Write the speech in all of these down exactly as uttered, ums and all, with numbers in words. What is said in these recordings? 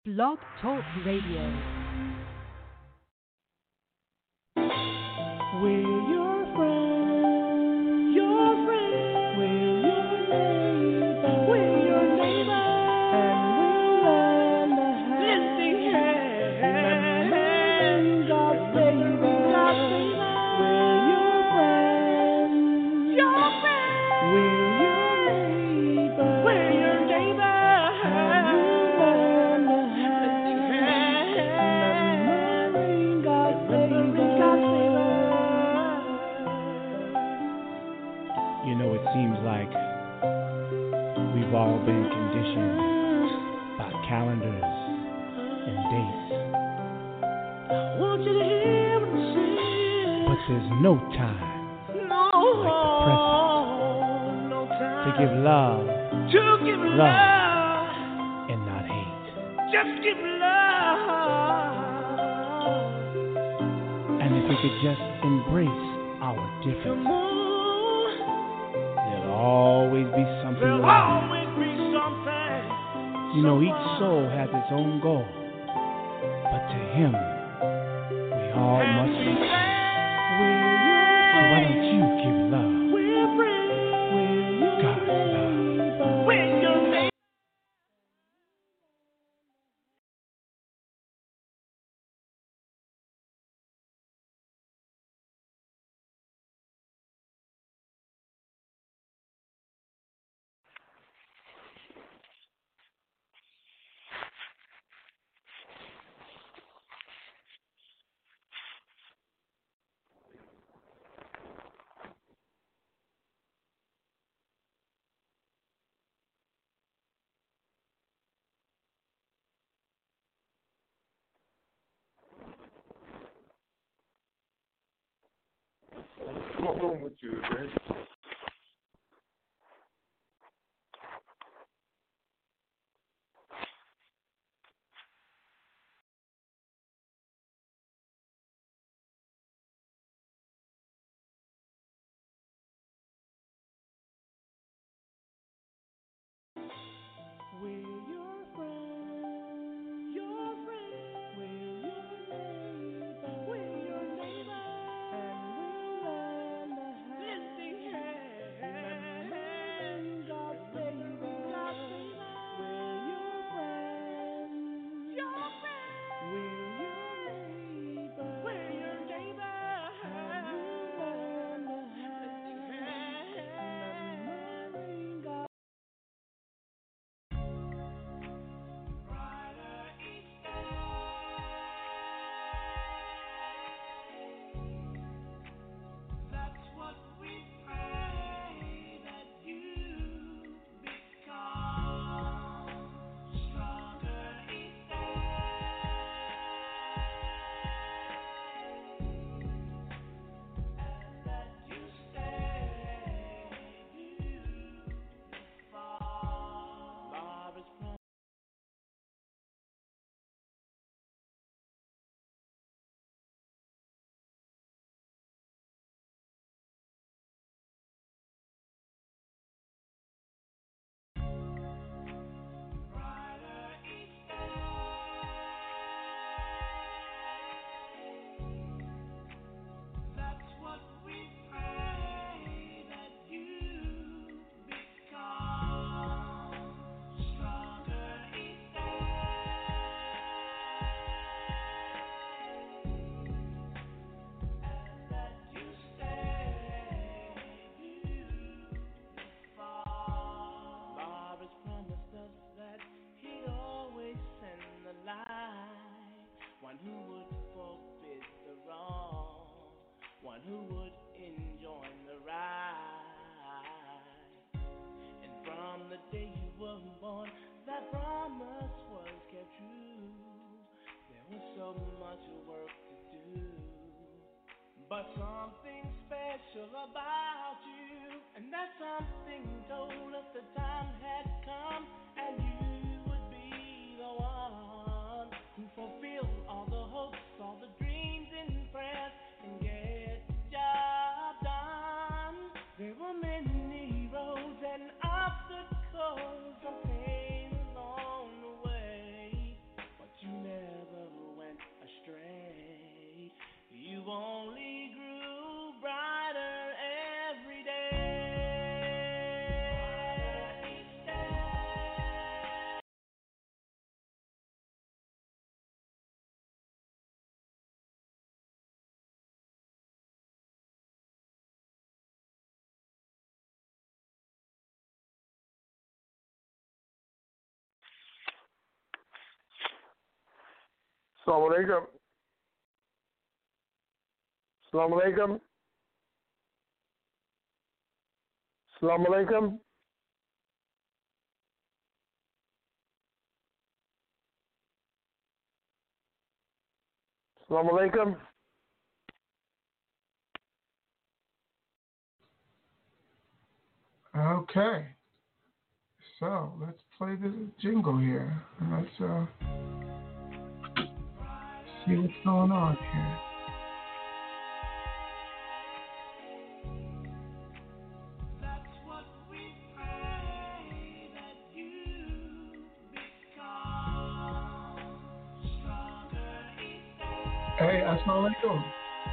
Blog Talk Radio. We're your friends, your friends. We're your neighbors, we're your neighbors. And we'll lend a hand, lend a hand. And God save us, God save us. We're your friends, your friends. We're your neighbors, we're your neighbors. And we'll lend a hand, remembering God save us, God save us. You know, it seems like we've all been conditioned by calendars and dates. I want you to hear what I'm saying. But there's no time No, like the present no time to give love to give love. love. and not hate. Just give love. And if we could just embrace our Come differences, on, there'll always be something there'll right. always be something. You know, each someone. soul has its own goal, but to him, we all And must we reach. say, So why don't you give love we're friends. We're your God's love? neighbors. We're your neighbors. What's wrong with you, man? We're your friends, your friends. We're your neighbors, we're your neighbors. And we'll lend a hand, remembering God save us, God save us. We're your friends, your friends. We're your neighbors, we're your neighbors. And we'll lend a hand, remembering God. Brighter each day. That's what we pray, that you become stronger each day, and that you stay beautiful. Love is from brighter each day. That's what we pray, that you become stronger each day, and that you stay beautiful. Lord has promised us that He'd always send the light, one who would forbid the wrong, one who would enjoin the right. And from the day you were born, that promise was kept true. There was so much work to do, but something special about you, and that something told us the time had come, and you would be the one who fulfilled all the hopes, all the dreams and prayers, and get the job done. There were many roads and obstacles and pain along the way, Assalamu alaikum. Assalamu alaikum. Assalamu alaikum. Assalamu alaikum. Okay. So let's play this jingle here. And let's uh, see what's going on here. Hey, assalamu alaikum.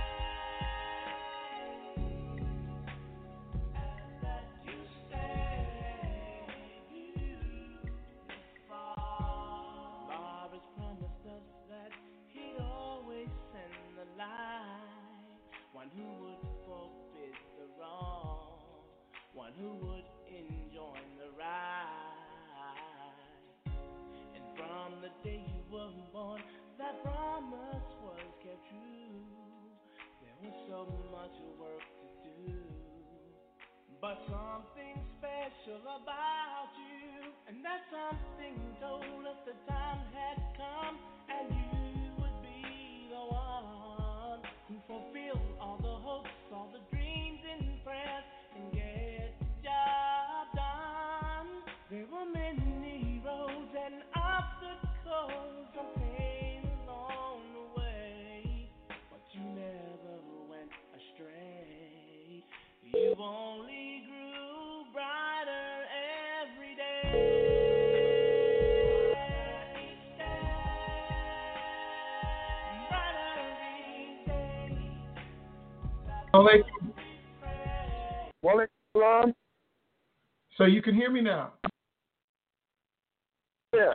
But something special about you, and that something told us the time had come, and you would be the one who fulfilled all the hopes, all the dreams and prayers, and get the job done. There were many roads and obstacles and pain along the way, but you never went astray. You only grew brighter every day. Each day, brighter each day. Alaikum. Walaikum salam. So you can hear me now? Yeah.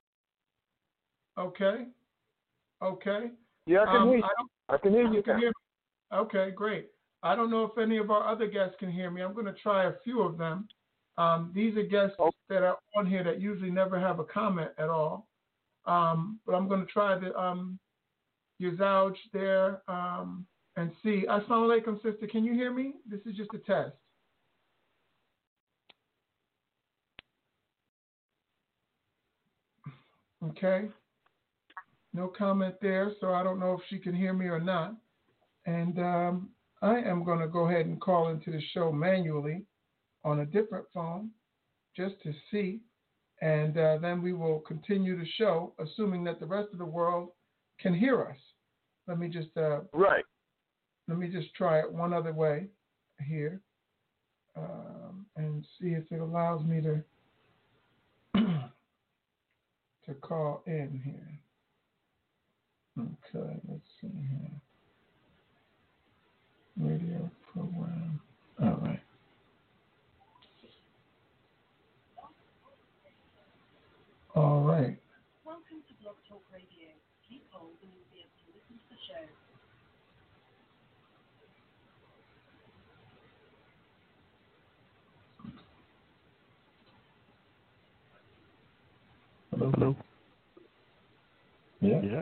Okay. Okay. Yeah, I can Um, hear you. I don't, I can hear you. you can hear me. Okay, great. I don't know if any of our other guests can hear me. I'm going to try a few of them. Um, these are guests Okay. that are on here that usually never have a comment at all. Um, but I'm going to try the um, Yazouj there um, and see. Assalamu alaikum, sister. Can you hear me? This is just a test. Okay. No comment there, so I don't know if she can hear me or not. And um, I am going to go ahead and call into the show manually on a different phone just to see. And uh, then we will continue the show, assuming that the rest of the world can hear us. Let me just uh, Right. let me just try it one other way here um, and see if it allows me to to call in here. Okay, let's see here. Radio program. All right. All right. Welcome to Blog Talk Radio. Please hold and you'll be able to listen to the show. Hello. Hello. Yeah. Yeah.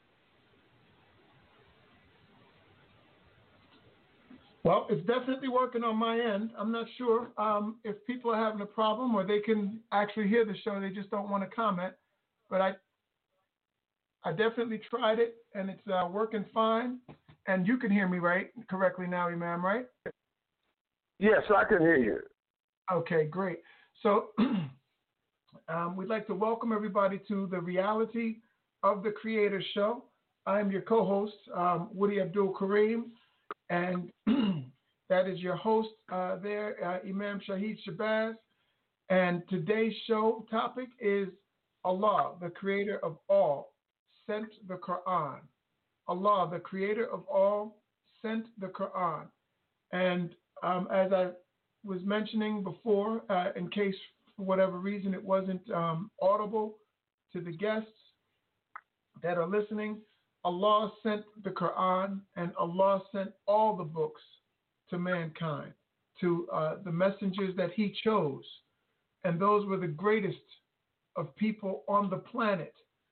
Well, it's definitely working on my end. I'm not sure um, if people are having a problem or they can actually hear the show. They just don't want to comment. But I, I definitely tried it, and it's uh, working fine. And you can hear me right correctly now, Imam, right? Yes, I can hear you. Okay, great. So um, we'd like to welcome everybody to the Reality of the Creator show. I am your co-host, um, Woody Abdul Kareem, and that is your host uh, there, uh, Imam Shahid Shabazz. And today's show topic is Allah, the creator of all, sent the Quran. Allah, the creator of all, sent the Quran. And um, as I was mentioning before, uh, in case for whatever reason it wasn't um, audible to the guests that are listening, Allah sent the Quran, and Allah sent all the books to mankind, to uh, the messengers that he chose. And those were the greatest of people on the planet.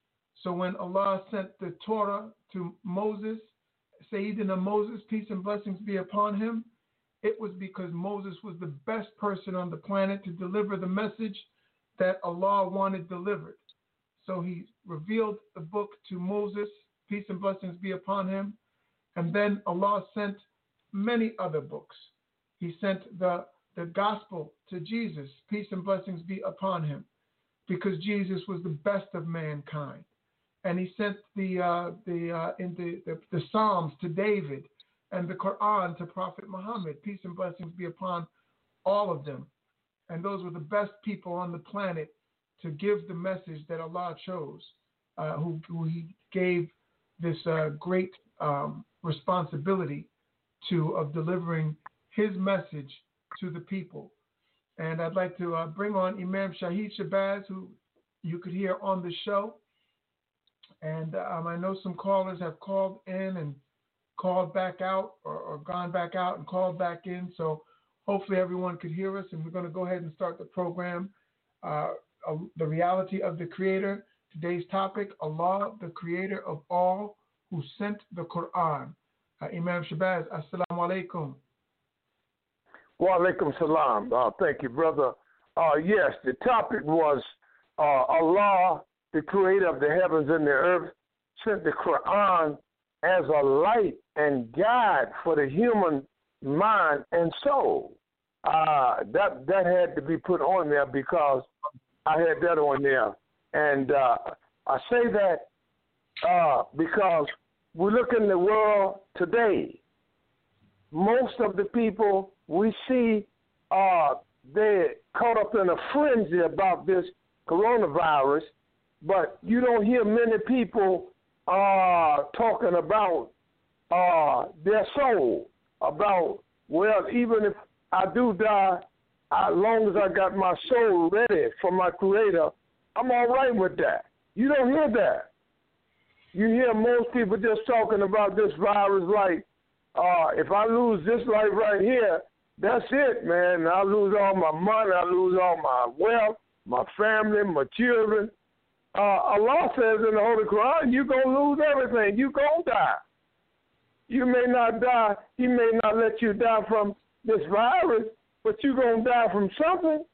So when Allah sent the Torah to Moses, Sayyidina Moses, peace and blessings be upon him, it was because Moses was the best person on the planet to deliver the message that Allah wanted delivered. So he revealed the book to Moses, peace and blessings be upon him, and then Allah sent many other books. He sent the, the gospel to Jesus, peace and blessings be upon him, because Jesus was the best of mankind. And he sent the uh, the uh, in the, the the Psalms to David, and the Quran to Prophet Muhammad, peace and blessings be upon all of them. And those were the best people on the planet to give the message that Allah chose, uh, who, who he gave this uh, great um, responsibility to of delivering his message to the people. And I'd like to uh, bring on Imam Shahid Shabazz, who you could hear on the show. And um, I know some callers have called in and called back out, or, or gone back out and called back in. So hopefully everyone could hear us. And we're going to go ahead and start the program. Uh, uh, the reality of the Creator. Today's topic: Allah, the Creator of all, who sent the Quran. Uh, Imam Shabazz, assalamu alaikum. Wa alaikum salam. Uh, thank you, brother. Uh, yes, the topic was uh, Allah, the Creator of the heavens and the earth, sent the Quran as a light and guide for the human mind and soul. Uh, that that had to be put on there because I had that on there. And uh, I say that uh, because we look in the world today, most of the people we see, uh, they're caught up in a frenzy about this coronavirus, but you don't hear many people uh, talking about uh, their soul, about, well, even if I do die, as long as I got my soul ready for my Creator, I'm all right with that. You don't hear that. You hear most people just talking about this virus like, uh, if I lose this life right here, that's it, man. I lose all my money, I lose all my wealth, my family, my children. Uh, Allah says in the Holy Quran, you're going to lose everything. You're going to die. You may not die. He may not let you die from this virus, but you're going to die from something.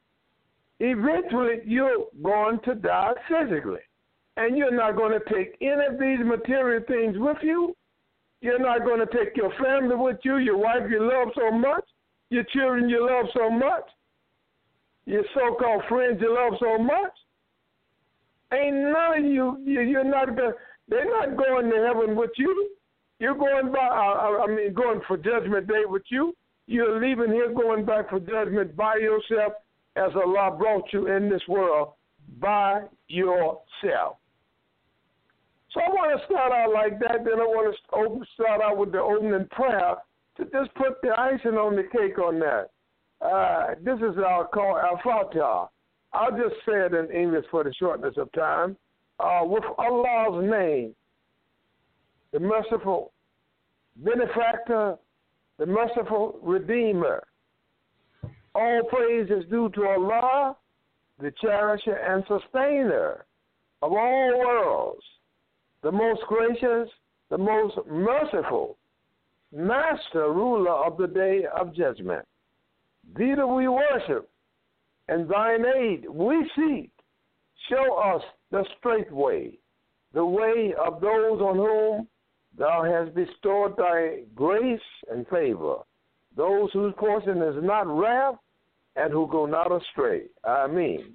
Eventually, you're going to die physically. And you're not going to take any of these material things with you. You're not going to take your family with you, your wife you love so much, your children you love so much, your so-called friends you love so much. Ain't none of you, you're not going, they're not going to heaven with you. You're going by, I mean, going for judgment day with you. You're leaving here going back for judgment by yourself as Allah brought you in this world by yourself. So I want to start out like that. Then I want to open, start out with the opening prayer to just put the icing on the cake on that. Uh, this is our call, Al-Fatiha. I'll just say it in English for the shortness of time. Uh, with Allah's name, the merciful benefactor, the merciful redeemer. All praise is due to Allah, the cherisher and sustainer of all worlds, the most gracious, the most merciful, master ruler of the day of judgment. Thee do we worship, and thine aid we seek. Show us the straight way, the way of those on whom thou hast bestowed thy grace and favor, those whose portion is not wrath and who go not astray. Ameen.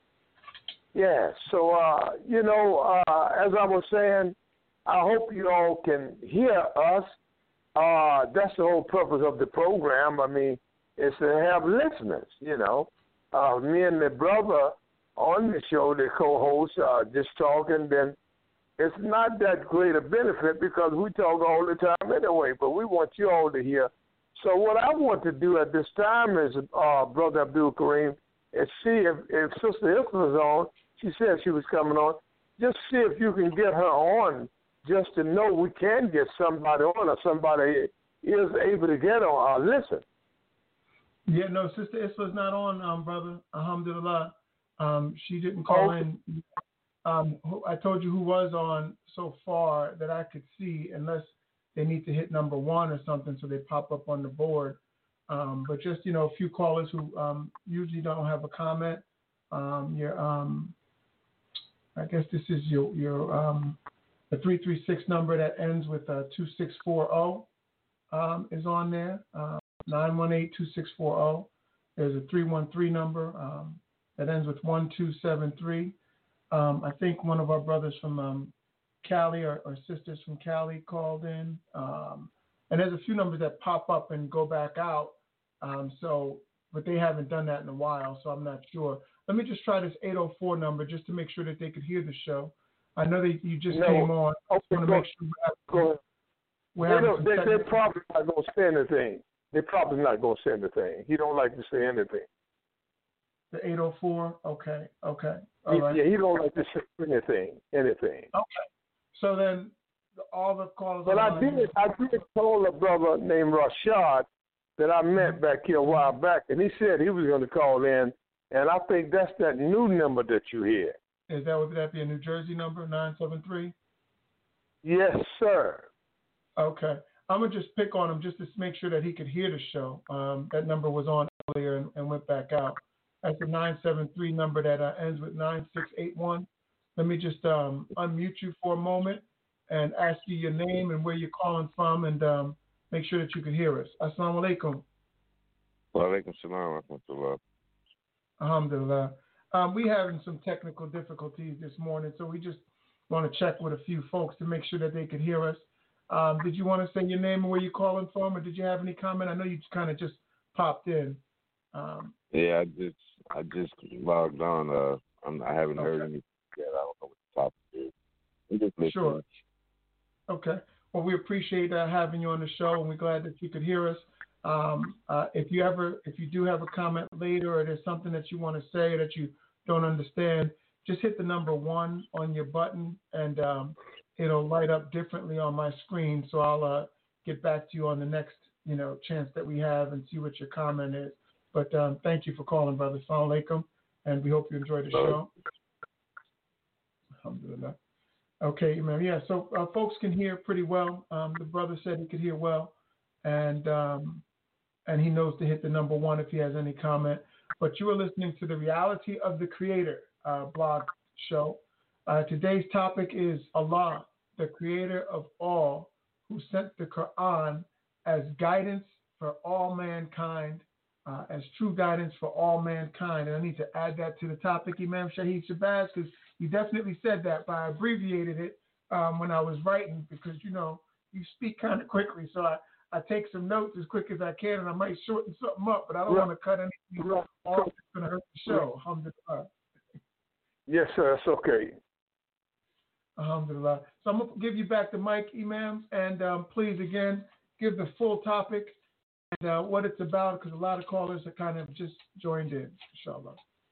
Yes, so, uh, you know, uh, as I was saying, I hope you all can hear us. Uh, that's the whole purpose of the program. I mean, it's to have listeners, you know. Uh, me and the brother on the show, the co-host, uh, just talking, then it's not that great a benefit because we talk all the time anyway, but we want you all to hear. So what I want to do at this time is, uh, Brother Abdul Kareem, is see if, if Sister Isma's on. She said she was coming on. Just see if you can get her on just to know we can get somebody on or somebody is able to get on. Uh, listen. Yeah, no, Sister Isma's not on, um, brother. Alhamdulillah. Um, she didn't call okay. in. Um, who, I told you who was on so far that I could see, unless they need to hit number one or something so they pop up on the board. Um, but just, you know, a few callers who um, usually don't have a comment. Um, your, um, I guess this is your, your um, the three three six number that ends with uh, two six four zero um, is on there, uh, nine one eight, two six four zero. There's a three one three number um, that ends with one two seven three. Um, I think one of our brothers from um, Cali or, or sisters from Cali called in. Um, and there's a few numbers that pop up and go back out. Um, so, but they haven't done that in a while, so I'm not sure. Let me just try this eight oh four number just to make sure that they could hear the show. I know that you just no. came on. I okay, want to make sure go ahead. we're having, we're they having they're probably not going to say anything. They're probably not going to say anything. He don't like to say anything. The eight oh four? Okay, okay. All he, right. Yeah, he don't like to say anything, anything. Okay. So then all the callers... But I did, I did call a brother named Rashad that I met back here a while back, and he said he was going to call in, and I think that's that new number that you hear. Is that, would that be a New Jersey number, nine seven three? Yes, sir. Okay. I'm going to just pick on him just to make sure that he could hear the show. Um, that number was on earlier and, and went back out. That's the nine seven three number that uh, ends with nine six eight one. Let me just um, unmute you for a moment and ask you your name and where you're calling from, and um, make sure that you can hear us. Assalamu alaikum. Wa alaikum salam wa rahmatullah. Alhamdulillah. Um, we having some technical difficulties this morning, so we just want to check with a few folks to make sure that they could hear us. Um, did you want to say your name and where you're calling from, or did you have any comment? I know you kind of just popped in. Um, yeah, I just I just logged on. Uh, I'm, I haven't okay. heard anything yet. I don't know what the topic is. I'm just listening. Sure. Okay. Well, we appreciate uh, having you on the show, and we're glad that you could hear us. Um, uh, if you ever, if you do have a comment later, or there's something that you want to say that you don't understand, just hit the number one on your button, and um, it'll light up differently on my screen. So I'll uh, get back to you on the next, you know, chance that we have and see what your comment is. But um, thank you for calling, brother. Assalamu alaikum, and we hope you enjoy the show. Alhamdulillah. Okay, man. Yeah, so uh, folks can hear pretty well. Um, the brother said he could hear well, and um, and he knows to hit the number one if he has any comment. But you are listening to the Reality of the Creator uh, blog show. Uh, today's topic is Allah, the creator of all, who sent the Quran as guidance for all mankind, uh, as true guidance for all mankind. And I need to add that to the topic, Imam Shahid Shabazz, because you definitely said that, but I abbreviated it um, when I was writing, because, you know, you speak kind of quickly. So I, I take some notes as quick as I can, and I might shorten something up, but I don't Right. want to cut anything Right. off. It's going to hurt the show. Alhamdulillah. Yes, sir. It's okay. Alhamdulillah. So I'm going to give you back the mic, Imam, and um, please, again, give the full topic and uh, what it's about, because a lot of callers are kind of just joined in, inshallah.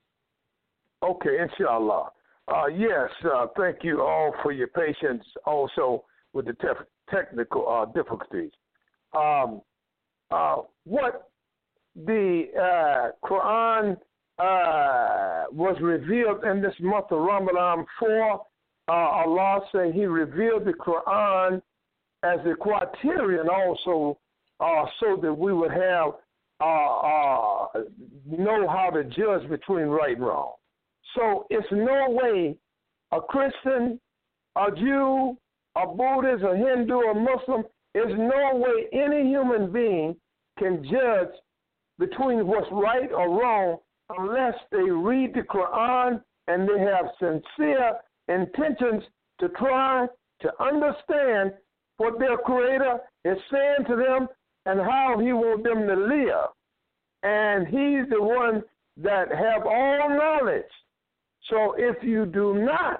Okay, inshallah. Uh, yes, uh, thank you all for your patience also with the tef- technical uh, difficulties. Um, uh, what the uh, Quran uh, was revealed in this month of Ramadan for, uh, Allah saying He revealed the Quran as a criterion also, uh, so that we would have uh, uh, know how to judge between right and wrong. So it's no way a Christian, a Jew, a Buddhist, a Hindu, a Muslim, there's no way any human being can judge between what's right or wrong unless they read the Quran and they have sincere intentions to try to understand what their Creator is saying to them and how He wants them to live. And He's the one that have all knowledge. So if you do not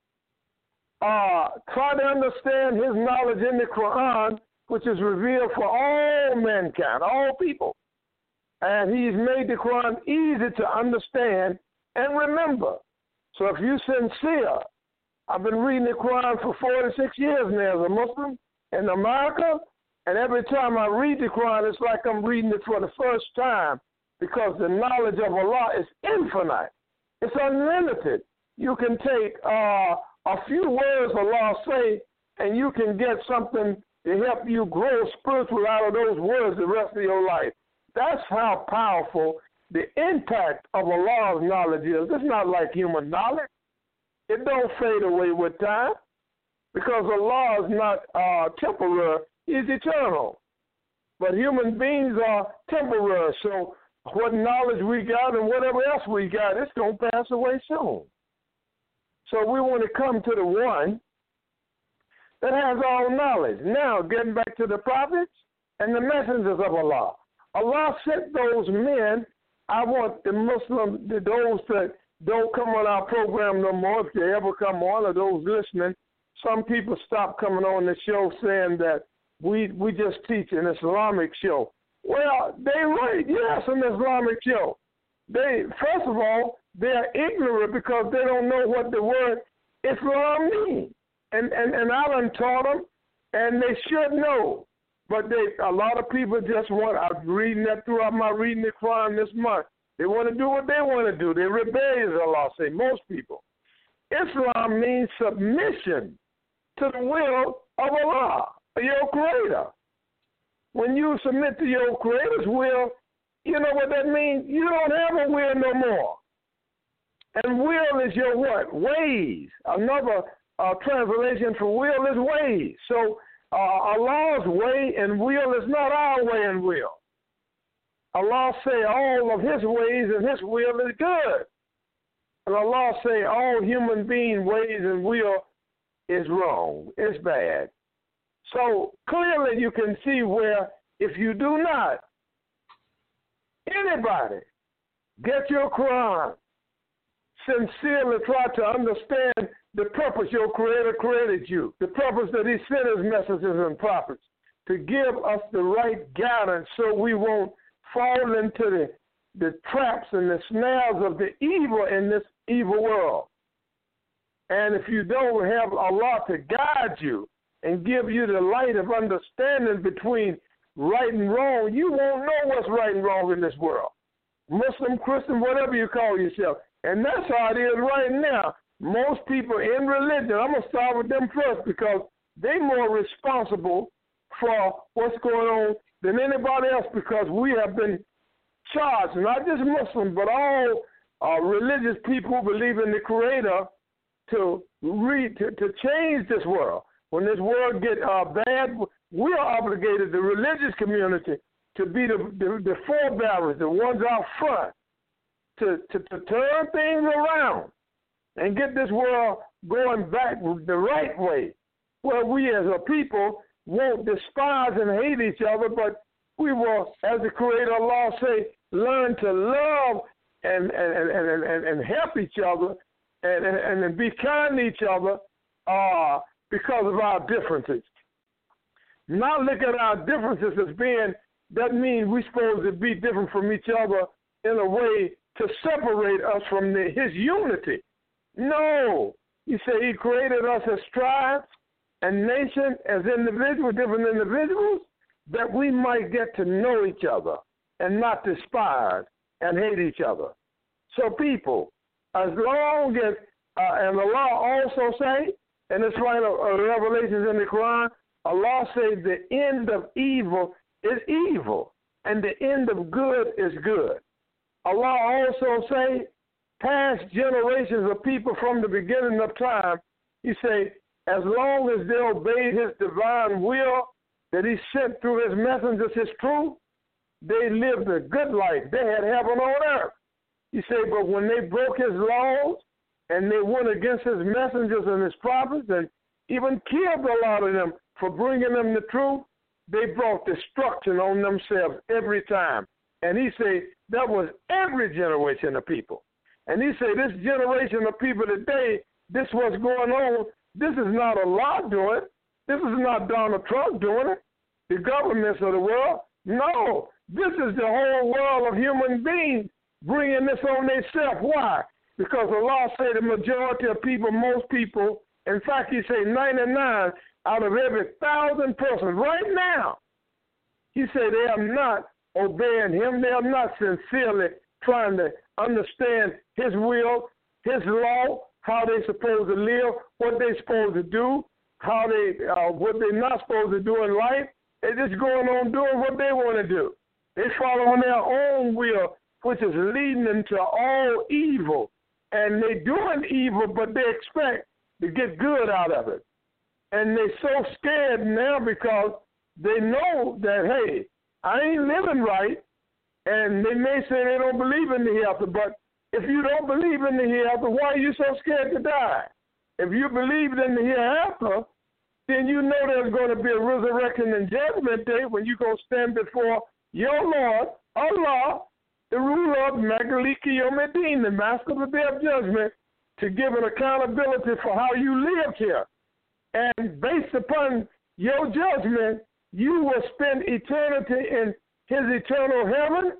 uh, try to understand His knowledge in the Quran, which is revealed for all mankind, all people, and He's made the Quran easy to understand and remember. So if you're sincere, I've been reading the Quran for forty-six years now as a Muslim in America, and every time I read the Quran, it's like I'm reading it for the first time, because the knowledge of Allah is infinite. It's unlimited. you can take uh, a few words Allah say, and you can get something to help you grow spiritual out of those words the rest of your life. That's how powerful the impact of Allah's knowledge is. It's not like human knowledge. It don't fade away with time because Allah is not uh, temporary. He's eternal. But human beings are temporary. So what knowledge we got and whatever else we got, it's going to pass away soon. So we want to come to the one that has all knowledge. Now, getting back to the prophets and the messengers of Allah. Allah sent those men. I want the Muslims, those that don't come on our program no more, if they ever come on, or those listening, some people stop coming on the show saying that we we just teach an Islamic show. Well, they right, yes, an Islamic show. They first of all, they're ignorant because they don't know what the word Islam means. And and, and Alan taught them, and they should know. But they a lot of people just want, I'm reading that throughout my reading the Quran this month. They want to do what they want to do. They're rebellious, Allah say, most people. Islam means submission to the will of Allah, your creator. When you submit to your creator's will, you know what that means? You don't have a will no more. And will is your what? Ways. Another uh, translation for will is ways. So uh, Allah's way and will is not our way and will. Allah say all of his ways and his will is good. And Allah say all human being ways and will is wrong. It's bad. So clearly you can see where if you do not, anybody, get your Quran, sincerely try to understand the purpose your Creator created you, the purpose that he sent his messengers and prophets, to give us the right guidance so we won't fall into the, the traps and the snares of the evil in this evil world. And if you don't have Allah to guide you and give you the light of understanding between right and wrong, you won't know what's right and wrong in this world. Muslim, Christian, whatever you call yourself. And that's how it is right now. Most people in religion, I'm going to start with them first because they're more responsible for what's going on than anybody else because we have been charged, not just Muslims, but all uh, religious people who believe in the Creator to read, to, to change this world. When this world get uh, bad, we are obligated, the religious community, to be the, the, the forebearers, the ones out front, to, to, to turn things around and get this world going back the right way, where we as a people won't despise and hate each other, but we will, as the Creator Allah say, learn to love and and, and, and, and help each other and, and, and be kind to each other uh, because of our differences. Not look at our differences as being, that means we're supposed to be different from each other in a way to separate us from the, his unity. No. You say he created us as tribes and nations, as individuals, different individuals, that we might get to know each other and not despise and hate each other. So people, as long as, uh, and Allah also say, and it's right of uh, Revelations in the Quran, Allah says the end of evil is evil and the end of good is good. Allah also say past generations of people from the beginning of time, he say, as long as they obeyed his divine will that he sent through his messengers, his truth, they lived a good life. They had heaven on earth. He said, but when they broke his laws and they went against his messengers and his prophets and even killed a lot of them for bringing them the truth, they brought destruction on themselves every time. And he said that was every generation of people. And he said this generation of people today, this what's going on, this is not Allah doing it. This is not Donald Trump doing it, the governments of the world. No, this is the whole world of human beings bringing this on themselves. Why? Because Allah said the majority of people, most people, in fact, he said ninety-nine out of every thousand persons right now, he said they are not obeying him. They are not sincerely trying to understand his will, his law, how they supposed to live, what they supposed to do, how they, uh, what they're not supposed to do in life. They're just going on doing what they want to do. They're following their own will, which is leading them to all evil. And they're doing evil, but they expect to get good out of it. And they're so scared now because they know that, hey, I ain't living right. And they may say they don't believe in the hereafter, but if you don't believe in the hereafter, why are you so scared to die? If you believe in the hereafter, then you know there's going to be a resurrection and judgment day when you're going to stand before your Lord, Allah, the ruler of Magaliki Yomedin, the master of the day of judgment, to give an accountability for how you lived here. And based upon your judgment, you will spend eternity in his eternal heaven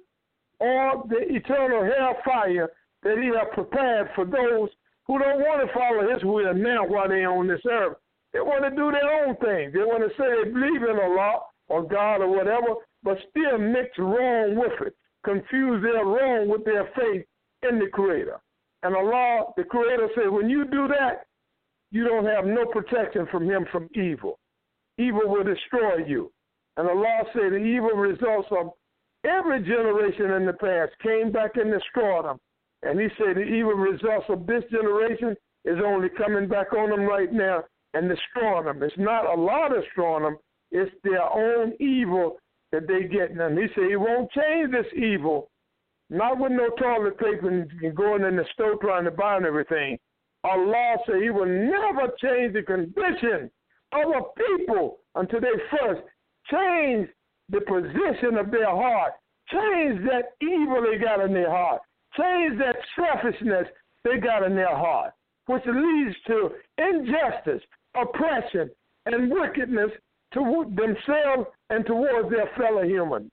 or the eternal hellfire that he has prepared for those who don't want to follow his will now while they're on this earth. They want to do their own thing. They want to say they believe in Allah or God or whatever, but still mix wrong with it, confuse their wrong with their faith in the Creator. And Allah, the Creator, said, when you do that, you don't have no protection from him from evil. Evil will destroy you. And Allah said the evil results of every generation in the past came back and destroyed them. And he said the evil results of this generation is only coming back on them right now and destroying them. It's not Allah destroying them. It's their own evil that they get. And he said he won't change this evil, not with no toilet paper and going in the store trying to buy everything. Allah said he will never change the condition of a people until they first change the position of their heart, change that evil they got in their heart, change that selfishness they got in their heart, which leads to injustice, oppression, and wickedness to themselves and towards their fellow humans.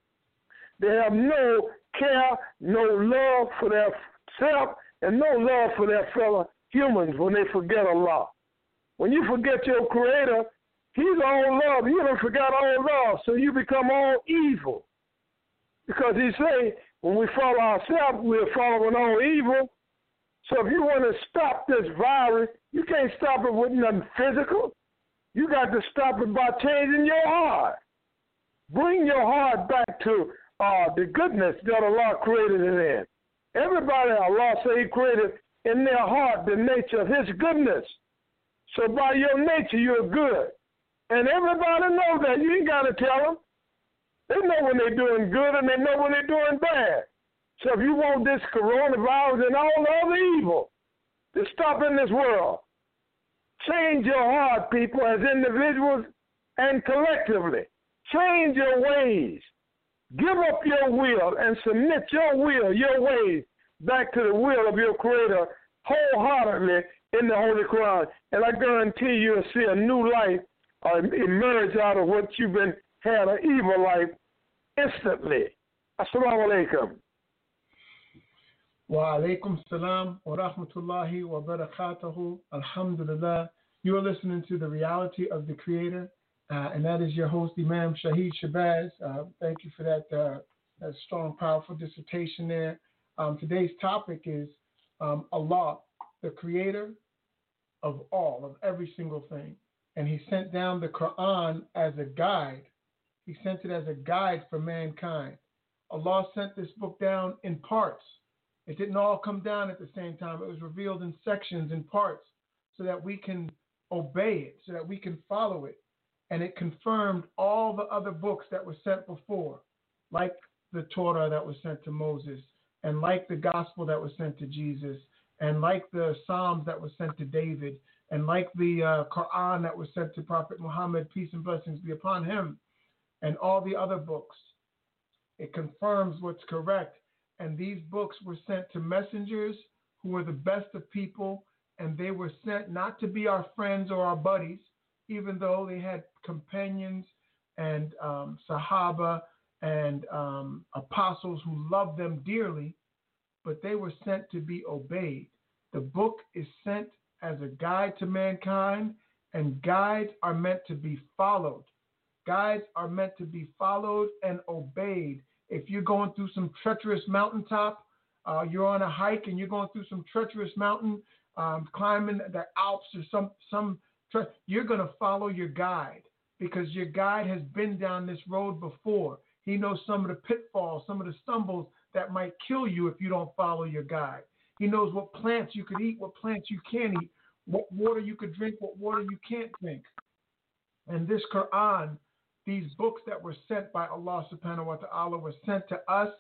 They have no care, no love for their self, and no love for their fellow humans when they forget Allah. When you forget your Creator, he's all love. You don't forget all love, so you become all evil. Because he say, when we follow ourselves, we're following all evil. So if you want to stop this virus, you can't stop it with nothing physical. You got to stop it by changing your heart. Bring your heart back to uh, the goodness that Allah created it in. Everybody, Allah say he created in their heart the nature of his goodness. So by your nature, you're good. And everybody knows that. You ain't got to tell them. They know when they're doing good and they know when they're doing bad. So if you want this coronavirus and all the other evil to stop in this world, change your heart, people, as individuals and collectively. Change your ways. Give up your will and submit your will, your ways, back to the will of your Creator wholeheartedly in the Holy Quran. And I guarantee you'll see a new life uh, emerge out of what you've been had an evil life instantly. Assalamu alaikum. Wa alaikum salam wa rahmatullahi wa barakatuhu. Alhamdulillah. You are listening to The Reality of the Creator, uh, and that is your host, Imam Shahid Shabazz. Uh, thank you for that, uh, that strong, powerful dissertation there. Um, today's topic is um, Allah, the Creator of all, of every single thing. And he sent down the Quran as a guide. He sent it as a guide for mankind. Allah sent this book down in parts. It didn't all come down at the same time. It was revealed in sections, in parts, so that we can obey it, so that we can follow it. And it confirmed all the other books that were sent before, like the Torah that was sent to Moses, and like the gospel that was sent to Jesus, and like the Psalms that was sent to David, and like the uh, Quran that was sent to Prophet Muhammad, peace and blessings be upon him, and all the other books. It confirms what's correct. And these books were sent to messengers who were the best of people, and they were sent not to be our friends or our buddies, even though they had companions and um, Sahaba and um, apostles who loved them dearly, but they were sent to be obeyed. The book is sent as a guide to mankind, and guides are meant to be followed. Guides are meant to be followed and obeyed. If you're going through some treacherous mountaintop, uh, you're on a hike and you're going through some treacherous mountain, um, climbing the Alps or some, some, you're going to follow your guide because your guide has been down this road before. He knows some of the pitfalls, some of the stumbles that might kill you if you don't follow your guide. He knows what plants you could eat, what plants you can't eat, what water you could drink, what water you can't drink. And this Quran, these books that were sent by Allah subhanahu wa ta'ala were sent to us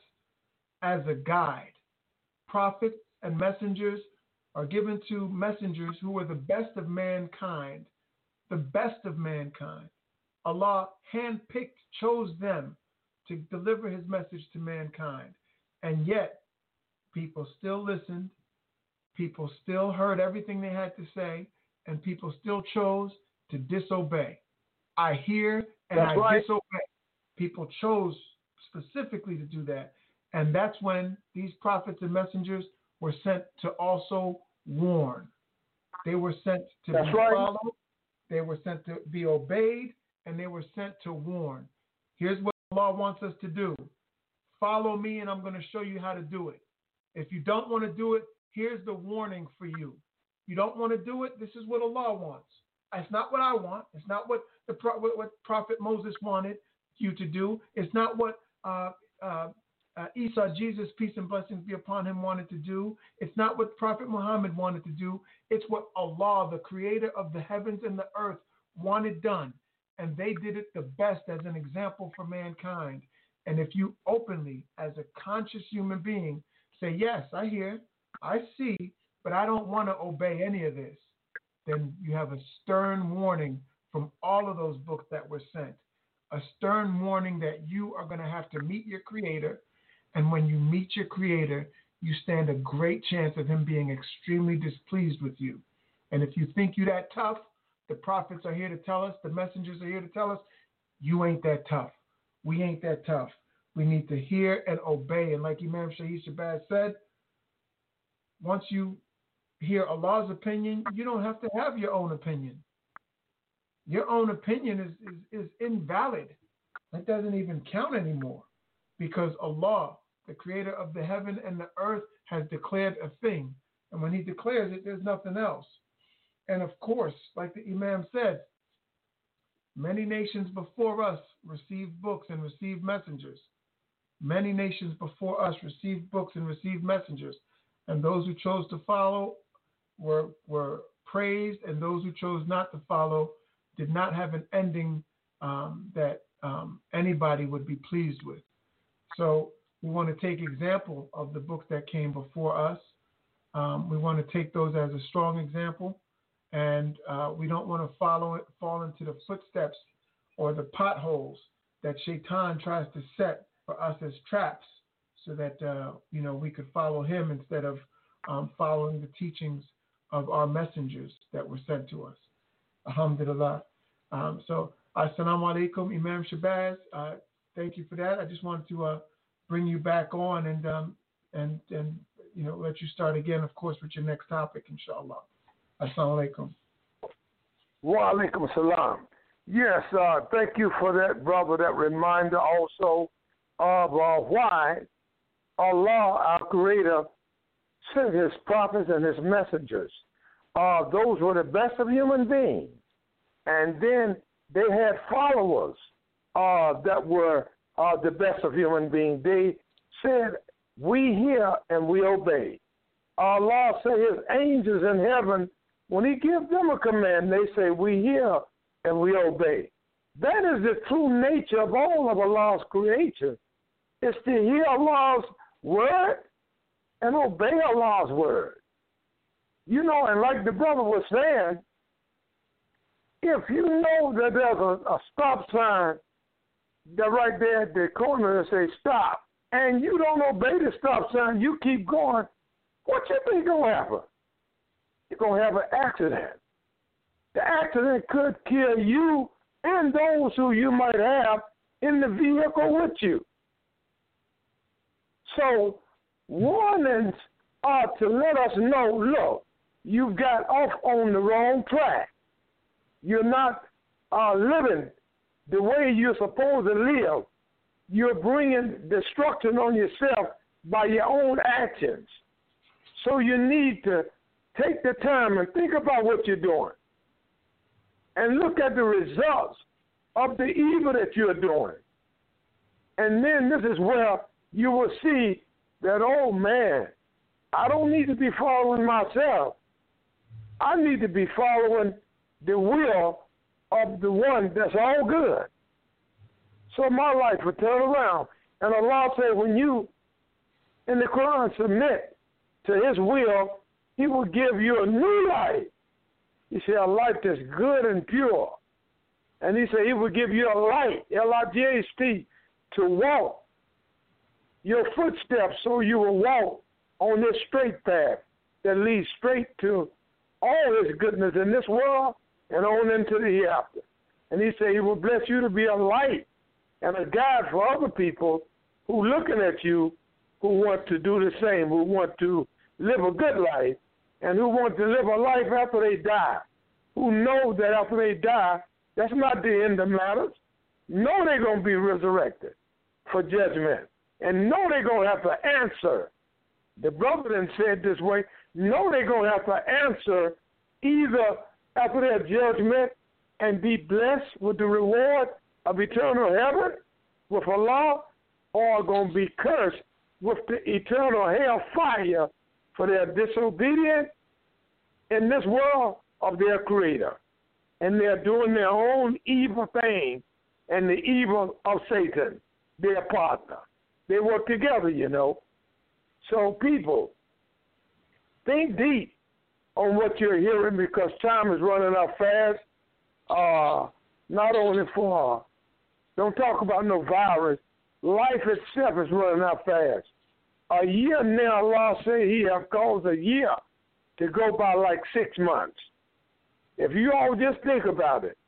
as a guide. Prophets and messengers are given to messengers who are the best of mankind, the best of mankind. Allah handpicked, chose them to deliver his message to mankind. And yet, people still listened, people still heard everything they had to say, and people still chose to disobey. I hear and that's I right. disobey. People chose specifically to do that. And that's when these prophets and messengers were sent to also warn. They were sent to that's be right. followed, they were sent to be obeyed, and they were sent to warn. Here's what Allah wants us to do. Follow me, and I'm going to show you how to do it. If you don't want to do it, here's the warning for you. You don't want to do it, this is what Allah wants. It's not what I want. It's not what the what, what Prophet Moses wanted you to do. It's not what uh, uh, uh, Isa, Jesus, peace and blessings be upon him, wanted to do. It's not what Prophet Muhammad wanted to do. It's what Allah, the creator of the heavens and the earth, wanted done. And they did it the best as an example for mankind. And if you openly, as a conscious human being, say, yes, I hear, I see, but I don't want to obey any of this, then you have a stern warning from all of those books that were sent. A stern warning that you are going to have to meet your Creator. And when you meet your Creator, you stand a great chance of him being extremely displeased with you. And if you think you're that tough, the prophets are here to tell us, the messengers are here to tell us, you ain't that tough. We ain't that tough. We need to hear and obey. And like Imam Shahid Shabazz said, once you hear Allah's opinion, you don't have to have your own opinion. Your own opinion is, is, is invalid. That doesn't even count anymore because Allah, the creator of the heaven and the earth, has declared a thing. And when he declares it, there's nothing else. And of course, like the Imam said, many nations before us received books and received messengers. Many nations before us received books and received messengers. And those who chose to follow were, were praised, and those who chose not to follow did not have an ending um, that um, anybody would be pleased with. So we want to take example of the books that came before us. Um, we want to take those as a strong example. And uh, we don't want to follow it, fall into the footsteps or the potholes that Shaitan tries to set for us as traps, so that uh, you know we could follow him instead of um, following the teachings of our messengers that were sent to us. Alhamdulillah. Um, so, Assalamu alaikum, Imam Shabazz. Uh, thank you for that. I just wanted to uh, bring you back on and um, and and you know let you start again, of course, with your next topic, inshallah. Assalamu alaikum. Wa alaikum salam. Yes, uh, thank you for that, brother, that reminder also of uh, why Allah, our Creator, sent his prophets and his messengers. Uh, those were the best of human beings. And then they had followers uh, that were uh, the best of human beings. They said, we hear and we obey. Allah said his angels in heaven, when he gives them a command, they say, we hear and we obey. That is the true nature of all of Allah's creation. It's to hear Allah's word and obey Allah's word. You know, and like the brother was saying, if you know that there's a, a stop sign that right there at the corner and say stop, and you don't obey the stop sign, you keep going, what you think going to happen? You're going to have an accident. The accident could kill you and those who you might have in the vehicle with you. So warnings are to let us know, look, you've got off on the wrong track. You're not uh, living the way you're supposed to live. You're bringing destruction on yourself by your own actions. So you need to take the time and think about what you're doing. And look at the results of the evil that you're doing. And then this is where you will see that, oh man, I don't need to be following myself. I need to be following the will of the one that's all good. So my life will turn around. And Allah said, when you, in the Quran, submit to his will, he will give you a new life. He said, a life that's good and pure. And he said he will give you a light, L I G H T, to walk your footsteps so you will walk on this straight path that leads straight to all his goodness in this world and on into the hereafter. And he said he will bless you to be a light and a guide for other people who looking at you, who want to do the same, who want to live a good life, and who want to live a life after they die, who know that after they die, that's not the end of matters. Know they're going to be resurrected for judgment, and know they're going to have to answer. The brother then said this way, know they're going to have to answer either after their judgment and be blessed with the reward of eternal heaven with Allah, or going to be cursed with the eternal hell fire for their disobedience in this world of their Creator. And they're doing their own evil thing and the evil of Satan, their partner. They work together, you know. So people, think deep on what you're hearing, because time is running out fast. Uh, not only for, don't talk about no virus, life itself is running out fast. A year now, Allah say he have caused a year to go by like six months. If you all just think about it,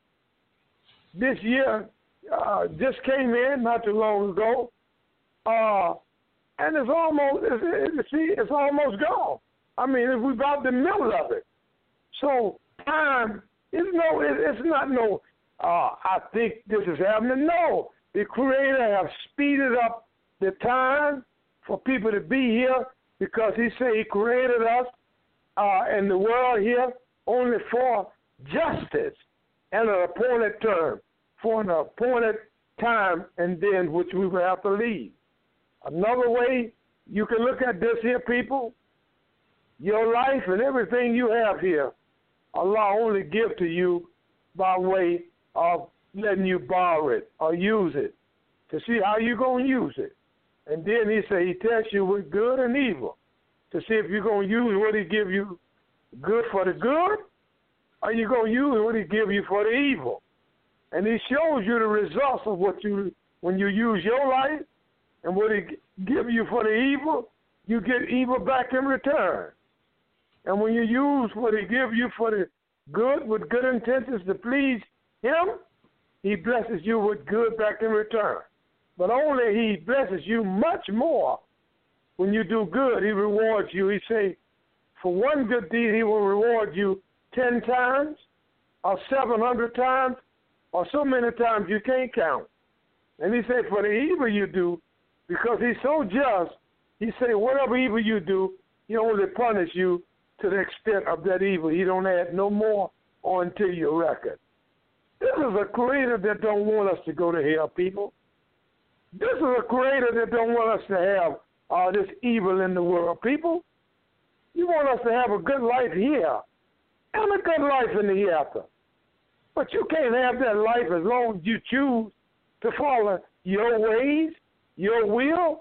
this year uh, just came in not too long ago, uh, and it's almost it's, it's, see, it's almost gone. I mean, we're about the middle of it. So time is no, it, it's not no. Uh, I think this is happening. No, the Creator has speeded up the time for people to be here, because he said he created us uh, in the world here only for justice and an appointed term, for an appointed time, and then which we will have to leave. Another way you can look at this here, people, your life and everything you have here, Allah only give to you by way of letting you borrow it or use it to see how you're going to use it. And then he said he tests you with good and evil to see if you're going to use what he give you good for the good, or you're going to use what he give you for the evil. And he shows you the results of what you, when you use your life and what he give you for the evil, you get evil back in return. And when you use what he give you for the good with good intentions to please him, he blesses you with good back in return. But only he blesses you much more when you do good. He rewards you. He say, for one good deed, he will reward you ten times or seven hundred times or so many times you can't count. And he said, for the evil you do, because he's so just, he say, whatever evil you do, he only punish you to the extent of that evil. He don't add no more onto your record. This is a Creator that don't want us to go to hell, people. This is a Creator that don't want us to have all this evil in the world, people. You want us to have a good life here and a good life in the hereafter. But you can't have that life as long as you choose to follow your ways, your will.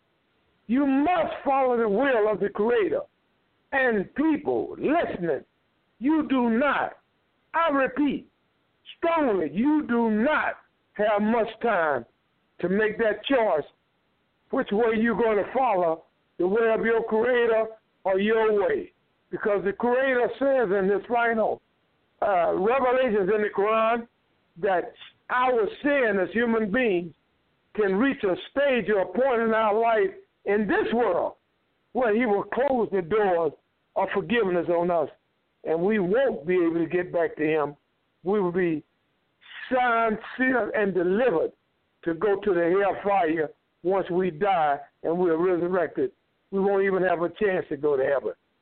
You must follow the will of the Creator. And people listening, you do not, I repeat strongly, you do not have much time to make that choice which way you're going to follow, the way of your Creator or your way. Because the Creator says in this final uh, revelations in the Quran that our sin as human beings can reach a stage or a point in our life in this world where he will close the doors of forgiveness on us, and we won't be able to get back to him. We will be signed, sealed, and delivered to go to the hellfire once we die and we are resurrected. We won't even have a chance to go to heaven.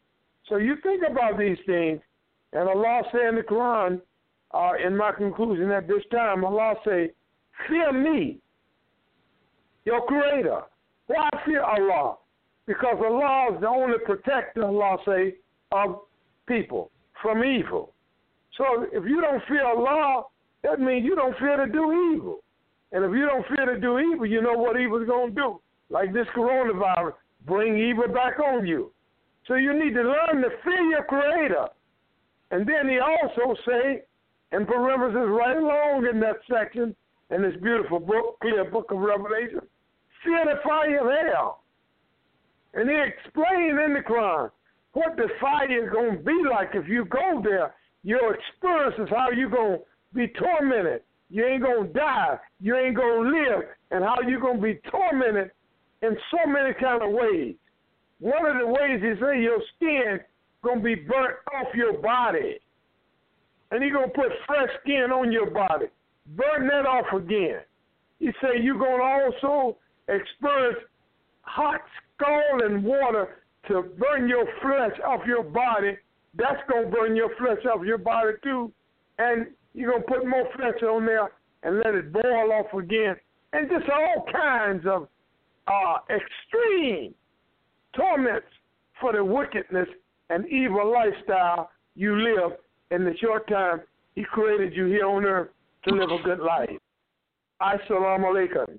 So you think about these things, and Allah say in the Quran, uh, in my conclusion at this time, Allah say, fear me, your creator. Why fear Allah? Because Allah is the only protector, Allah say, of people from evil. So if you don't fear Allah, that means you don't fear to do evil. And if you don't fear to do evil, you know what evil is going to do. Like this coronavirus, bring evil back on you. So you need to learn to fear your creator. And then he also say, and parentheses right along in that section, in this beautiful book, clear book of Revelation, fear the fire of hell. And he explained in the Quran what the fire is going to be like if you go there. Your experience is how you're going to be tormented. You ain't going to die. You ain't going to live. And how you're going to be tormented in so many kind of ways. One of the ways is say your skin going to be burnt off your body. And he's going to put fresh skin on your body. Burn that off again. He said you're going to also experience hot scalding water to burn your flesh off your body. That's going to burn your flesh off your body too. And you're going to put more flesh on there and let it boil off again. And just all kinds of uh, extreme torments for the wickedness and evil lifestyle you live in the short time he created you here on earth to live a good life. Assalamu alaikum.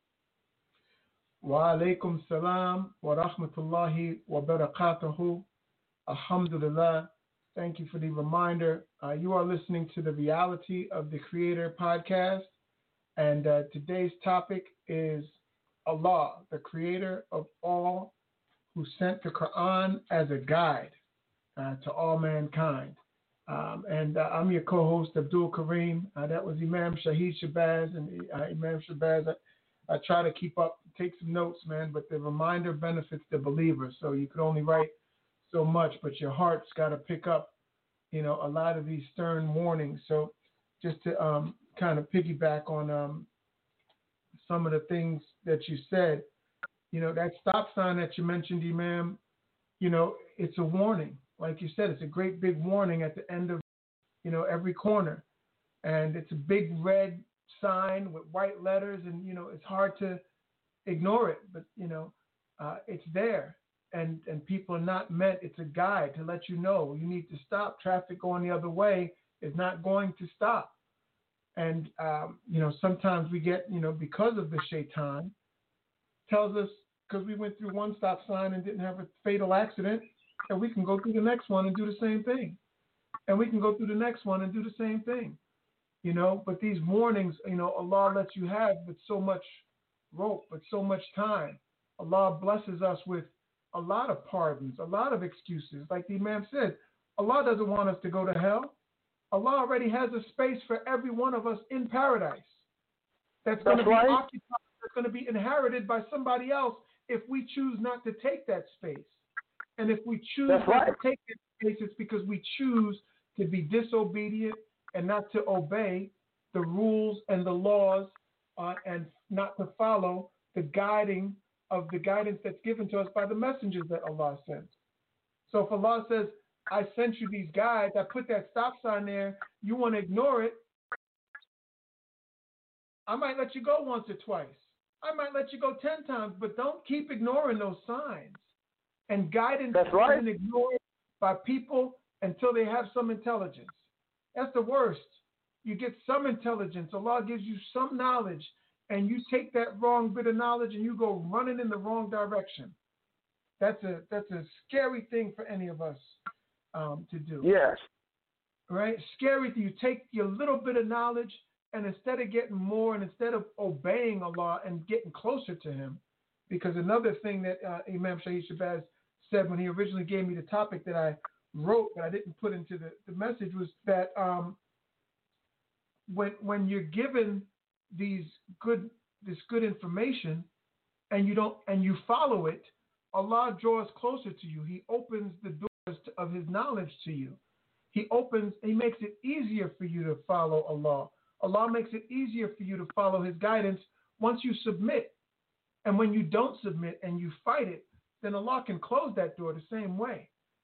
Wa alaikum salam wa rahmatullahi wa barakatuhu. Alhamdulillah. Thank you for the reminder. Uh, you are listening to the Reality of the Creator podcast. And uh, today's topic is Allah, the creator of all, who sent the Quran as a guide uh, to all mankind. Um, and uh, I'm your co-host, Abdul Kareem. Uh, that was Imam Shahid Shabazz. And uh, Imam Shabazz, I, I try to keep up, take some notes, man, but the reminder benefits the believer. So you could only write so much, but your heart's got to pick up, you know, a lot of these stern warnings. So just to um, kind of piggyback on um, some of the things that you said, you know, that stop sign that you mentioned, Imam, you know, it's a warning. Like you said, it's a great big warning at the end of, you know, every corner. And it's a big red sign with white letters, and, you know, it's hard to ignore it, but, you know, uh, it's there. And, and people are not meant, it's a guide to let you know you need to stop. Traffic going the other way is not going to stop. And, um, you know, sometimes we get, you know, because of the shaitan, tells us, because we went through one stop sign and didn't have a fatal accident, that we can go through the next one and do the same thing. And we can go through the next one and do the same thing. You know, but these warnings, you know, Allah lets you have with so much rope, with so much time. Allah blesses us with a lot of pardons, a lot of excuses. Like the Imam said, Allah doesn't want us to go to hell. Allah already has a space for every one of us in paradise. That's going to be right. occupied, that's going to be inherited by somebody else if we choose not to take that space. And if we choose That's not right. to take that space, it's because we choose to be disobedient and not to obey the rules and the laws uh, and not to follow the guiding of the guidance that's given to us by the messengers that Allah sends. So if Allah says, I sent you these guides, I put that stop sign there, you want to ignore it, I might let you go once or twice. I might let you go ten times, but don't keep ignoring those signs. And guidance That's right. isn't ignored by people until they have some intelligence. That's the worst. You get some intelligence. Allah gives you some knowledge, and you take that wrong bit of knowledge and you go running in the wrong direction. That's a that's a scary thing for any of us um, to do. Yes. Right? Scary thing. You take your little bit of knowledge, and instead of getting more and instead of obeying Allah and getting closer to Him, because another thing that uh, Imam Shahid Shabazz said when he originally gave me the topic that I wrote, but I didn't put into the, the message, was that um, when when you're given these good this good information and you don't and you follow it, Allah draws closer to you. He opens the doors to, of His knowledge to you. He opens, He makes it easier for you to follow Allah. Allah makes it easier for you to follow His guidance once you submit. And when you don't submit and you fight it, then Allah can close that door the same way.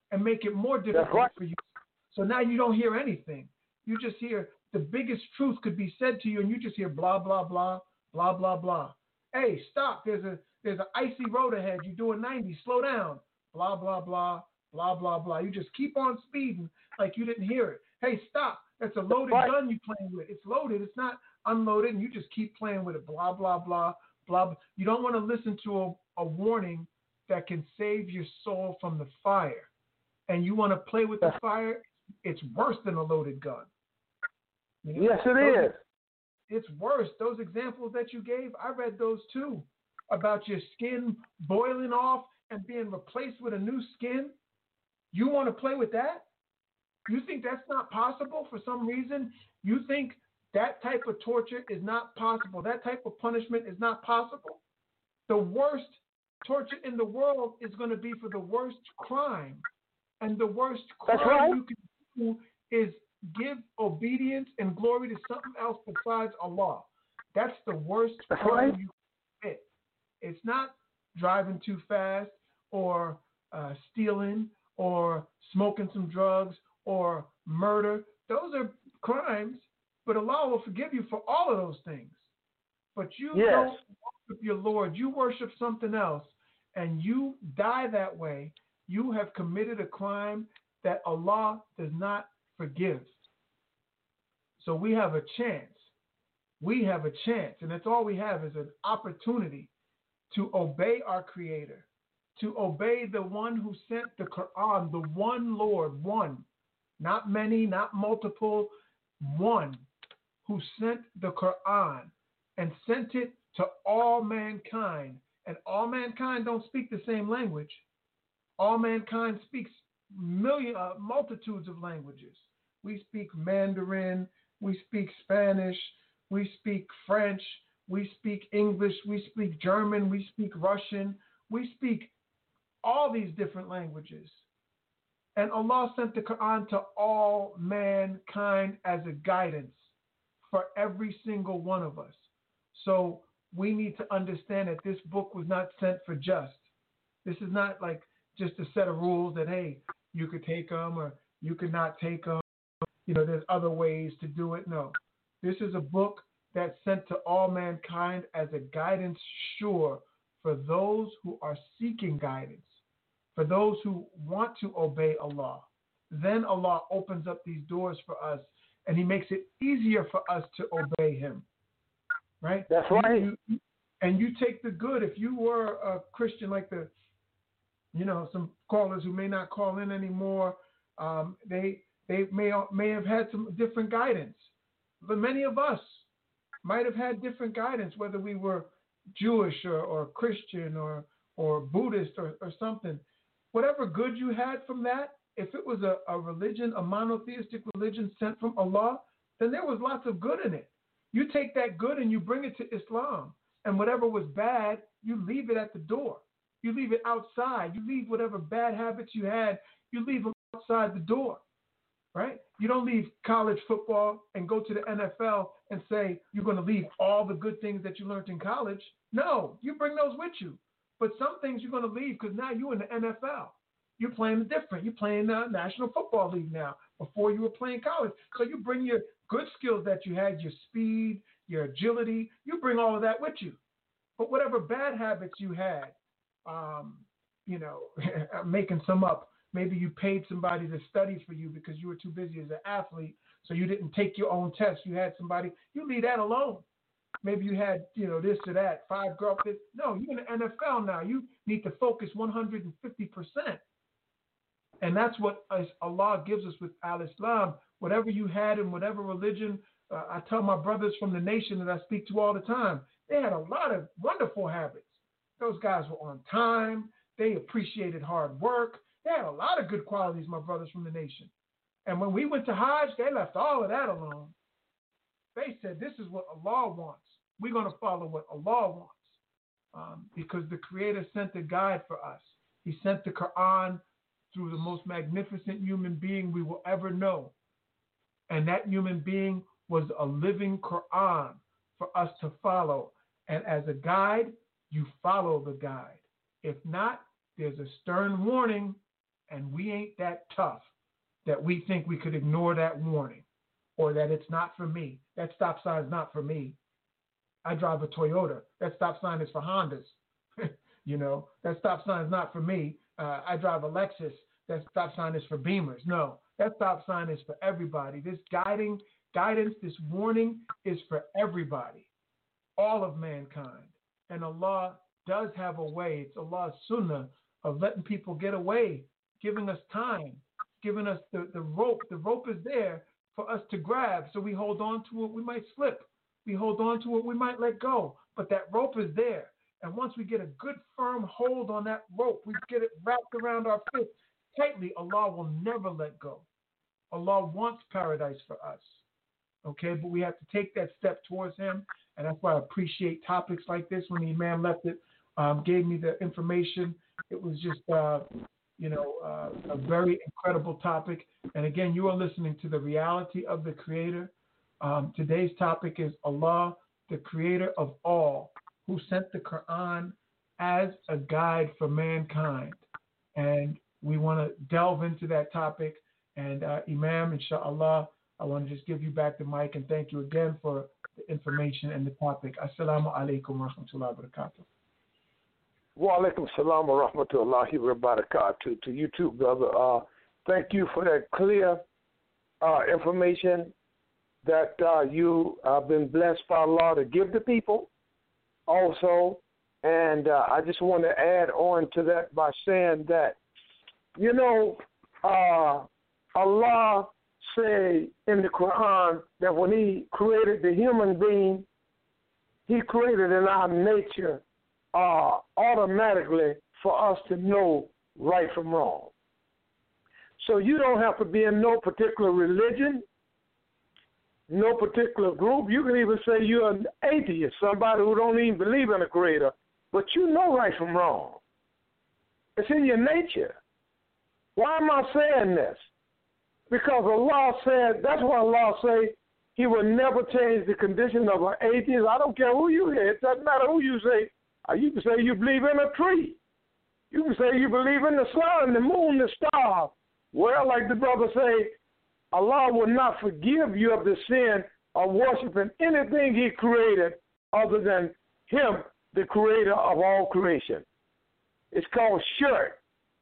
and make it more difficult right. for you. So now you don't hear anything. You just hear the biggest truth could be said to you, and you just hear blah, blah, blah, blah, blah, blah. Hey, stop. There's a there's an icy road ahead. You're doing ninety. Slow down. Blah, blah, blah, blah, blah, blah. You just keep on speeding like you didn't hear it. Hey, stop. That's a loaded right. gun you're playing with. It's loaded. It's not unloaded, and you just keep playing with it. Blah, blah, blah, blah. You don't want to listen to a, a warning that can save your soul from the fire. And you want to play with the fire, it's worse than a loaded gun. You know? Yes, it those, is. It's worse. Those examples that you gave, I read those too, about your skin boiling off and being replaced with a new skin. You want to play with that? You think that's not possible for some reason? You think that type of torture is not possible? That type of punishment is not possible? The worst torture in the world is going to be for the worst crime. And the worst crime right. you can do is give obedience and glory to something else besides Allah. That's the worst That's crime right. you can commit. It's not driving too fast or uh, stealing or smoking some drugs or murder. Those are crimes, but Allah will forgive you for all of those things. But you yes. don't worship your Lord. You worship something else, and you die that way. You have committed a crime that Allah does not forgive. So we have a chance. We have a chance, and that's all we have is an opportunity to obey our Creator, to obey the one who sent the Quran, the one Lord, one, not many, not multiple, one who sent the Quran and sent it to all mankind. And all mankind don't speak the same language. All mankind speaks million, uh, multitudes of languages. We speak Mandarin, we speak Spanish, we speak French, we speak English, we speak German, we speak Russian, we speak all these different languages. And Allah sent the Quran to all mankind as a guidance for every single one of us. So we need to understand that this book was not sent for just. This is not like just a set of rules that, hey, you could take them or you could not take them. You know, there's other ways to do it. No. This is a book that's sent to all mankind as a guidance sure for those who are seeking guidance, for those who want to obey Allah. Then Allah opens up these doors for us and He makes it easier for us to obey Him. Right? That's right. You, you, and you take the good. If you were a Christian like the You know, some callers who may not call in anymore, um, they they may may have had some different guidance. But many of us might have had different guidance, whether we were Jewish or, or Christian or or Buddhist or, or something. Whatever good you had from that, if it was a, a religion, a monotheistic religion sent from Allah, then there was lots of good in it. You take that good and you bring it to Islam. And whatever was bad, you leave it at the door. You leave it outside. You leave whatever bad habits you had, you leave them outside the door, right? You don't leave college football and go to the N F L and say you're going to leave all the good things that you learned in college. No, you bring those with you. But some things you're going to leave because now you're in the N F L. You're playing different. You're playing the National Football League now. Before you were playing college. So you bring your good skills that you had, your speed, your agility, you bring all of that with you. But whatever bad habits you had, um, you know, I'm making some up. Maybe you paid somebody to study for you because you were too busy as an athlete, so you didn't take your own test. You had somebody, you leave that alone. Maybe you had, you know, this or that, five girl this. No, you're in the N F L now. You need to focus one hundred fifty percent. And that's what Allah gives us with Al-Islam. Whatever you had in whatever religion, uh, I tell my brothers from the nation that I speak to all the time, they had a lot of wonderful habits. Those guys were on time. They appreciated hard work. They had a lot of good qualities, my brothers from the nation. And when we went to Hajj, they left all of that alone. They said, this is what Allah wants. We're going to follow what Allah wants. Um, because the Creator sent a guide for us. He sent the Quran through the most magnificent human being we will ever know. And that human being was a living Quran for us to follow. And as a guide, you follow the guide. If not, there's a stern warning. And we ain't that tough that we think we could ignore that warning or that it's not for me. That stop sign is not for me. I drive a Toyota. That stop sign is for Hondas. You know, that stop sign is not for me. Uh, I drive a Lexus. That stop sign is for Beamers. No, that stop sign is for everybody. This guiding guidance, this warning is for everybody, all of mankind. And Allah does have a way. It's Allah's sunnah of letting people get away, giving us time, giving us the, the rope. The rope is there for us to grab. So we hold on to it, we might slip. We hold on to it, we might let go. But that rope is there. And once we get a good firm hold on that rope, we get it wrapped around our fist tightly, Allah will never let go. Allah wants paradise for us. Okay, but we have to take that step towards him. And that's why I appreciate topics like this. When the Imam left it, um, gave me the information. It was just, uh, you know, uh, a very incredible topic. And again, you are listening to The Reality of the Creator. Um, today's topic is Allah, the creator of all, who sent the Quran as a guide for mankind. And we want to delve into that topic. And uh, Imam, inshallah, I want to just give you back the mic and thank you again for the information and the topic. Assalamu alaikum wa rahmatullahi wa barakatuh. Wa alaikum salam wa rahmatullahi wa barakatuh. To you too, brother. Uh, thank you for that clear uh, information that uh, you have been blessed by Allah to give the people also. And uh, I just want to add on to that by saying that, you know, uh, Allah say in the Quran that when he created the human being, he created in our nature uh, automatically for us to know right from wrong. So you don't have to be in no particular religion, no particular group. You can even say you're an atheist, somebody who don't even believe in a creator, but you know right from wrong. It's in your nature. Why am I saying this? Because Allah said, that's why Allah say he will never change the condition of an atheist. I don't care who you hear. It doesn't matter who you say. You can say you believe in a tree. You can say you believe in the sun, the moon, the stars. Well, like the brother say, Allah will not forgive you of the sin of worshiping anything he created other than him, the creator of all creation. It's called shirk.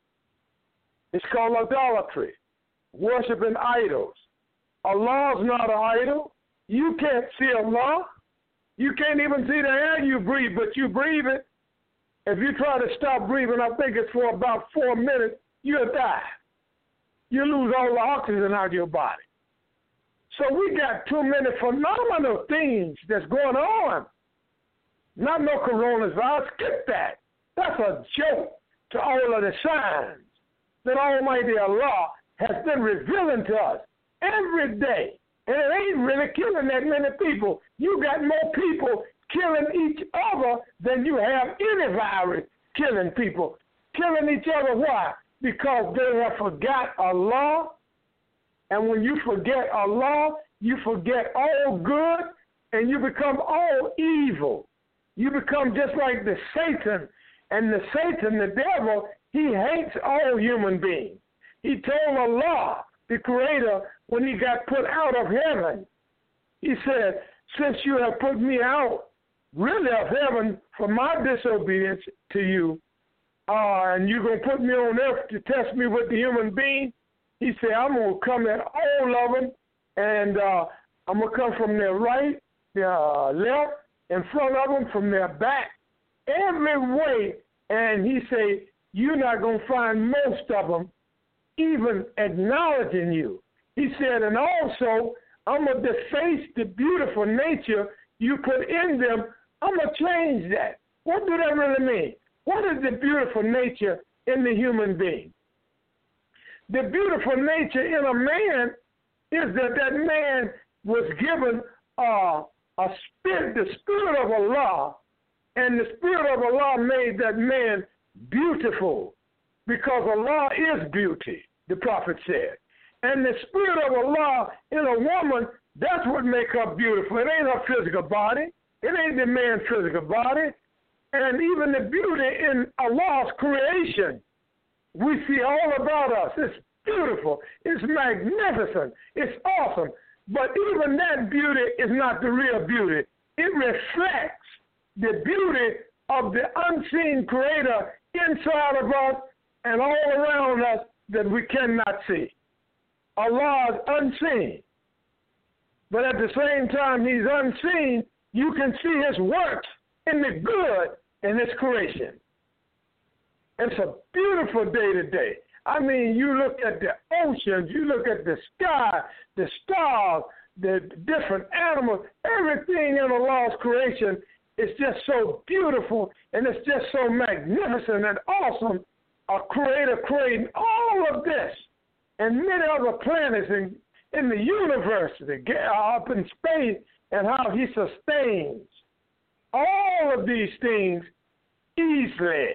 It's called idolatry. Worshiping idols. Allah's not an idol. You can't see Allah. You can't even see the air you breathe, but you breathe it. If you try to stop breathing, I think it's for about four minutes, you'll die. You lose all the oxygen out of your body. So we got too many phenomenal things that's going on. Not no coronavirus. Skip that. That's a joke to all of the signs that Almighty Allah has been revealing to us every day. And it ain't really killing that many people. You got more people killing each other than you have any virus killing people. Killing each other, why? Because they have forgot Allah. And when you forget Allah, you forget all good and you become all evil. You become just like the Satan. And the Satan, the devil, he hates all human beings. He told Allah, the creator, when he got put out of heaven, he said, since you have put me out, really of heaven for my disobedience to you, uh, and you're going to put me on earth to test me with the human being, he said, I'm going to come at all of them, and uh, I'm going to come from their right, their uh, left, in front of them, from their back, every way. And he said, you're not going to find most of them even acknowledging you. He said, and also, I'm going to deface the beautiful nature you put in them. I'm going to change that. What do that really mean? What is the beautiful nature in the human being? The beautiful nature in a man is that that man was given uh, a spirit, the spirit of Allah, and the spirit of Allah made that man beautiful, because Allah is beauty, the Prophet said. And the spirit of Allah in a woman, that's what makes her beautiful. It ain't her physical body. It ain't the man's physical body. And even the beauty in Allah's creation. we see all about us. It's beautiful. It's magnificent. It's awesome. But even that beauty is not the real beauty. It reflects the beauty of the unseen Creator inside of us and all around us that we cannot see. Allah is unseen. But at the same time He's unseen, you can see His works in the good in His creation. It's a beautiful day today. I mean, you look at the oceans, you look at the sky, the stars, the different animals, everything in Allah's creation is just so beautiful, and it's just so magnificent and awesome. A Creator creating all of this and many other planets in, in the universe, up in space, and how He sustains all of these things easily.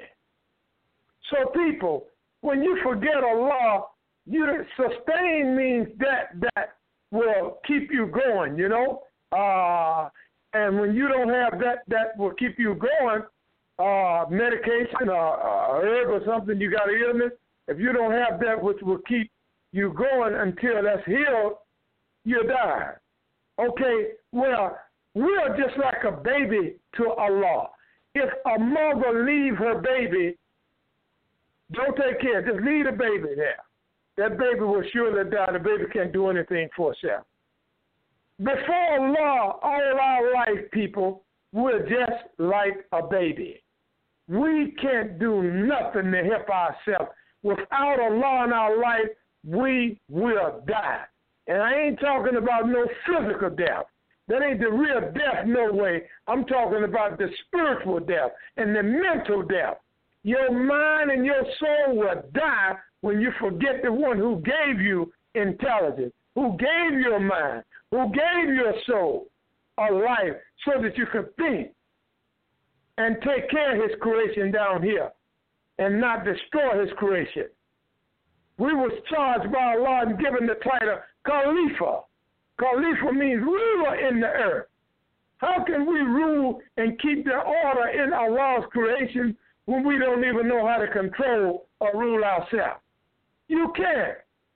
So people, when you forget Allah, you sustain means that that will keep you going, you know. Uh, and when you don't have that that will keep you going, uh, medication or uh, herb or something, you got an illness, if you don't have that which will keep you going until that's healed, you die. Okay, well, we are just like a baby to Allah. If a mother leave her baby, don't take care. Just leave the baby there. That baby will surely die. The baby can't do anything for itself. Before Allah, all our life, people, we're just like a baby. We can't do nothing to help ourselves. Without Allah in our life, we will die. And I ain't talking about no physical death. That ain't the real death, no way. I'm talking about the spiritual death and the mental death. Your mind and your soul will die when you forget the one who gave you intelligence, who gave you a mind, who gave you a soul, a life, so that you can think and take care of His creation down here and not destroy His creation. We was charged by Allah and given the title Khalifa. Khalifa means ruler in the earth. How can we rule and keep the order in Allah's creation when we don't even know how to control or rule ourselves? You can't.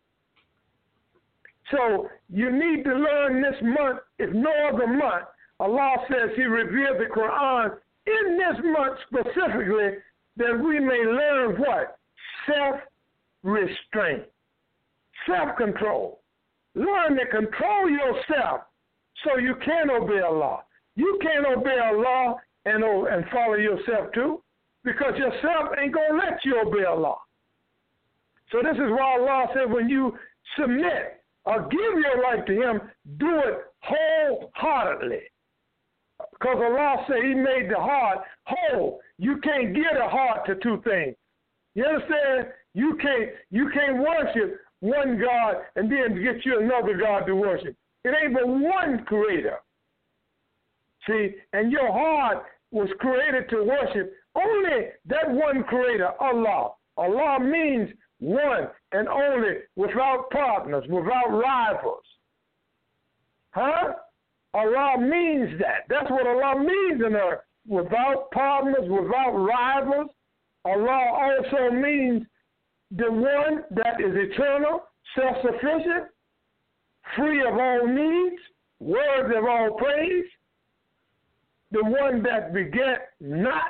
So you need to learn this month, if no other month. Allah says He revealed the Quran in this month specifically that we may learn what? Self-restraint, self-control. Learn to control yourself so you can obey Allah. You can't obey Allah and, and follow yourself too, because yourself ain't going to let you obey Allah. So this is why Allah said when you submit or give your life to Him, do it wholeheartedly. Because Allah said He made the heart whole. You can't get a heart to two things. You understand? You can't, you can't worship one God and then get you another God to worship. It ain't but one Creator. See, and your heart was created to worship only that one Creator, Allah. Allah means one and only, without partners, without rivals. Huh? Allah means that. That's what Allah means in earth. Without partners, without rivals. Allah also means the one that is eternal, self-sufficient, free of all needs, worthy of all praise, the one that beget not,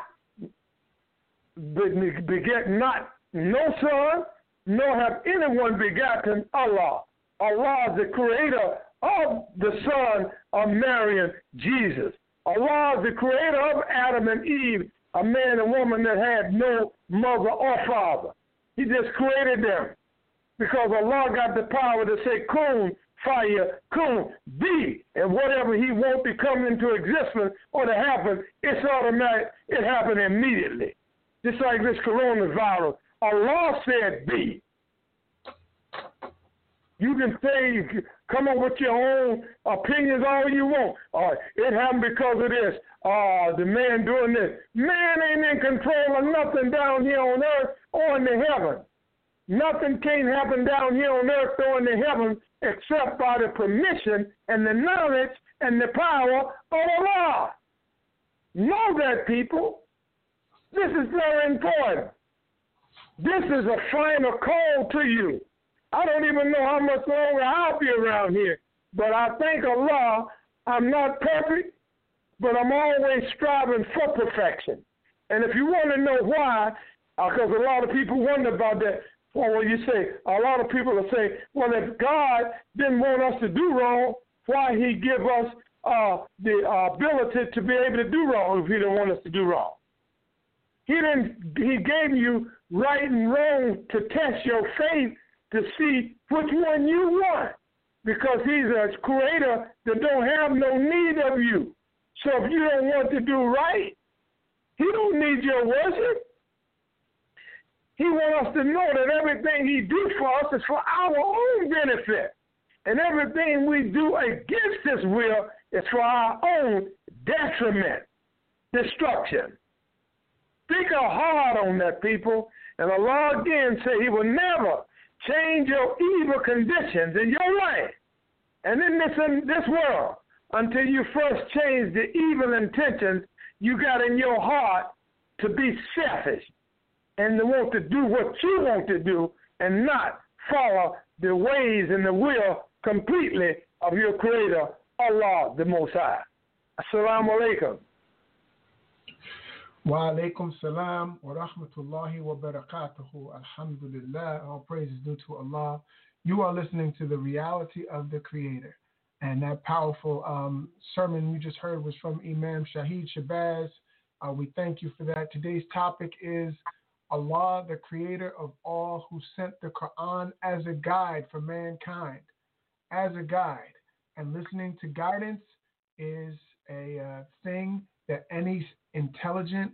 beget not no son, nor have anyone begotten Allah. Allah is the creator of the son of Maryam, Jesus. Allah is the creator of Adam and Eve, a man and woman that had no mother or father. He just created them because Allah got the power to say, kun, fire, kun, be. And whatever He wants to come into existence or to happen, it's automatic. It happened immediately. Just like this coronavirus. Allah said be. You can say, come up with your own opinions all you want. Uh, it happened because of this. Uh, the man doing this. Man ain't in control of nothing down here on earth or in the heaven. Nothing can't happen down here on earth or in the heaven except by the permission and the knowledge and the power of Allah. Know that, people. This is very important. This is a final call to you. I don't even know how much longer I'll be around here, but I thank Allah I'm not perfect, but I'm always striving for perfection. And if you want to know why, because uh, a lot of people wonder about that, well, when you say, a lot of people will say, well, if God didn't want us to do wrong, why he give us uh, the uh, ability to be able to do wrong if he didn't want us to do wrong? He didn't. He gave you right and wrong to test your faith to see which one you want, because he's a creator that don't have no need of you. So if you don't want to do right, he don't need your worship. He wants us to know that everything he do for us is for our own benefit. And everything we do against his will is for our own detriment, destruction. Think hard on that, people. And Allah again said he will never change your evil conditions in your life and in this, in this world until you first change the evil intentions you got in your heart to be selfish and to want to do what you want to do and not follow the ways and the will completely of your Creator, Allah the Most High. Assalamu alaikum. Wa alaikum salam wa rahmatullahi wa barakatuhu. Alhamdulillah. All praise is due to Allah. You are listening to The Reality of the Creator. And that powerful um, sermon you just heard was from Imam Shahid Shabazz. Uh, we thank you for that. Today's topic is Allah, the creator of all, who sent the Quran as a guide for mankind, as a guide. And listening to guidance is a uh, thing that any intelligent,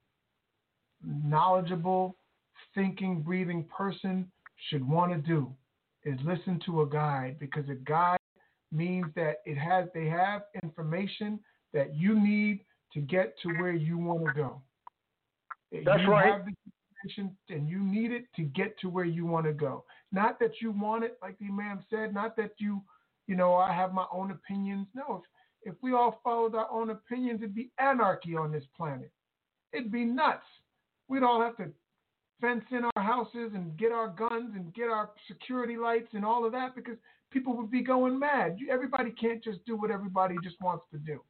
knowledgeable, thinking, breathing person should want to do, is listen to a guide, because a guide means that it has they have information that you need to get to where you want to go. That's you right. Have the information and you need it to get to where you want to go. Not that you want it, like the Imam said, not that you, you know, I have my own opinions. No, if, if we all followed our own opinions, it'd be anarchy on this planet. It'd be nuts. We'd all have to fence in our houses and get our guns and get our security lights and all of that, because people would be going mad. Everybody can't just do what everybody just wants to do.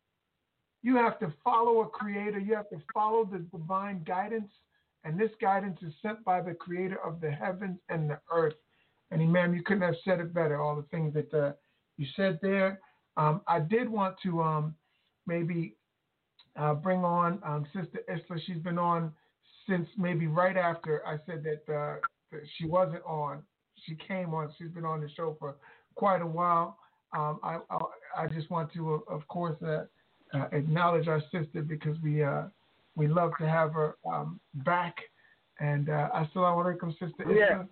You have to follow a creator. You have to follow the divine guidance. And this guidance is sent by the creator of the heavens and the earth. And Imam, you couldn't have said it better, all the things that uh, you said there. Um, I did want to um, maybe uh, bring on um, Sister Isla. She's been on since maybe right after I said that, uh, that she wasn't on. She came on. She's been on the show for quite a while. Um, I, I I just want to, of course, uh, uh, acknowledge our sister, because we uh, we love to have her um, back. And uh, assalamu alaikum, Sister Isla. Yeah.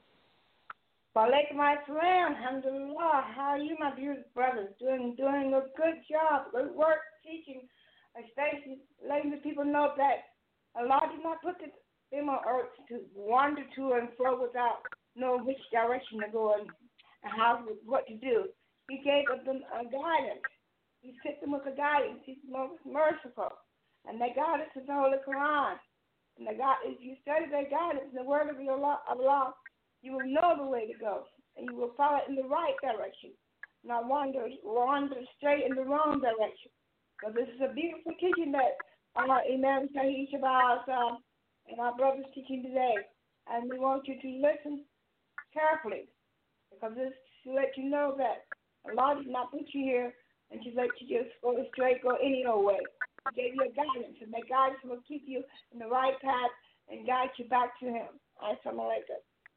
Wa alaikum assalam. Alhamdulillah. How are you, my beautiful brothers? Doing doing a good job, good work, teaching, especially letting the people know that Allah did not put them on earth to wander to and fro without knowing which direction to go and how what to do. He gave them a guidance. He sent them with a guidance. He's merciful, and that guidance is the Holy Quran. And the God, if you study that guidance, the word of Allah, Allah, you will know the way to go, and you will follow it in the right direction, not wander wander straight in the wrong direction. So this is a beautiful teaching that our Imam Shahid Shabazz uh, and our brothers teaching today, and we want you to listen carefully, because this to let you know that Allah did not put you here and just let you just go straight, go any old way. He gave you a guidance, and that guidance will keep you in the right path and guide you back to Him. Assalamu alaikum.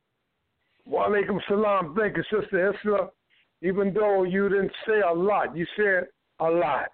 Wa alaikum salam. Thank you, Sister Isla. Even though you didn't say a lot, you said a lot.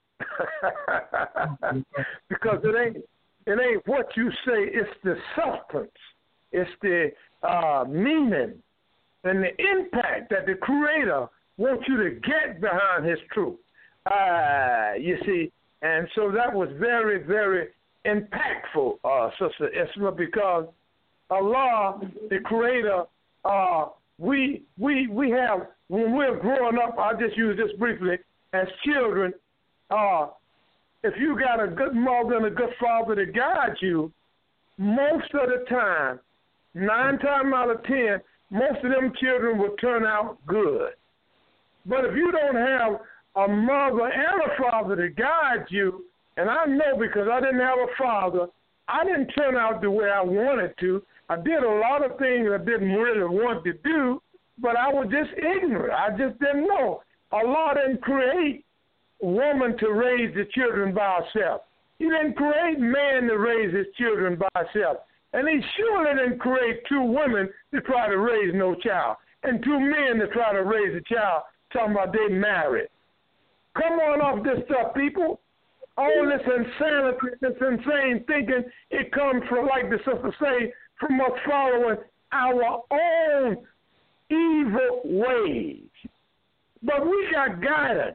Because it ain't it ain't what you say, it's the substance, it's the uh, meaning and the impact that the Creator wants you to get behind His truth. Uh, you see, and so that was very, very impactful, uh, Sister Isla, because Allah, the Creator, uh, we we we have, when we're growing up, I'll just use this briefly, as children, uh, if you got a good mother and a good father to guide you, most of the time, nine times out of ten, most of them children will turn out good. But if you don't have a mother and a father to guide you, and I know because I didn't have a father, I didn't turn out the way I wanted to. I did a lot of things I didn't really want to do, but I was just ignorant. I just didn't know. Allah didn't create woman to raise the children by herself. He didn't create man to raise his children by himself. And he surely didn't create two women to try to raise no child and two men to try to raise a child talking about they married. Come on off this stuff, people. All this insanity, this insane thinking, it comes from, like the sister say, from us following our own evil ways. But we got guidance.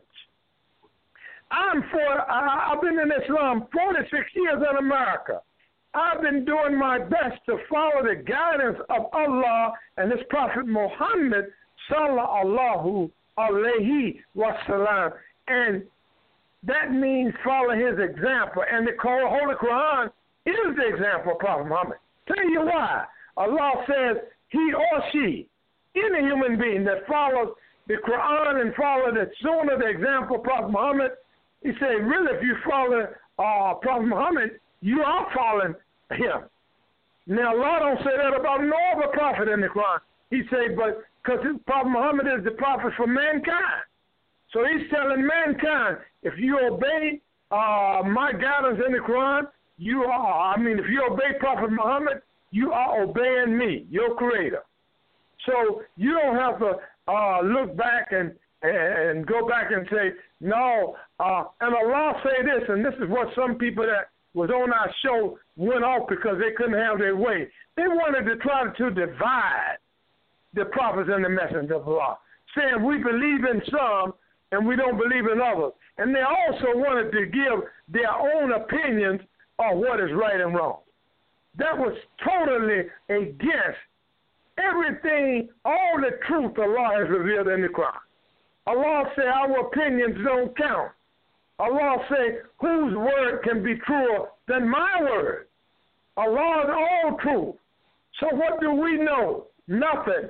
I'm for, I, I've been in Islam forty-six years in America. I've been doing my best to follow the guidance of Allah and His Prophet Muhammad sallallahu alayhi wa sallam. And that means follow his example. And the Holy Quran is the example of Prophet Muhammad. Tell you why. Allah says he or she, any human being that follows the Quran and follow the Sunnah, the example of Prophet Muhammad, he said, really, if you follow uh, Prophet Muhammad, you are following him. Now, Allah don't say that about no other prophet in the Quran. He say, but because Prophet Muhammad is the prophet for mankind. So he's telling mankind, if you obey uh, my guidance in the Quran, you are, I mean, if you obey Prophet Muhammad, you are obeying me, your creator. So you don't have to uh, look back and, and, and go back and say, no, uh, and Allah say this, and this is what some people that was on our show went off because they couldn't have their way. They wanted to try to divide the prophets and the messengers of Allah, saying we believe in some and we don't believe in others. And they also wanted to give their own opinions on what is right and wrong. That was totally against everything, all the truth Allah has revealed in the Quran. Allah said our opinions don't count. Allah say, whose word can be truer than my word? Allah is all truth. So what do we know? Nothing.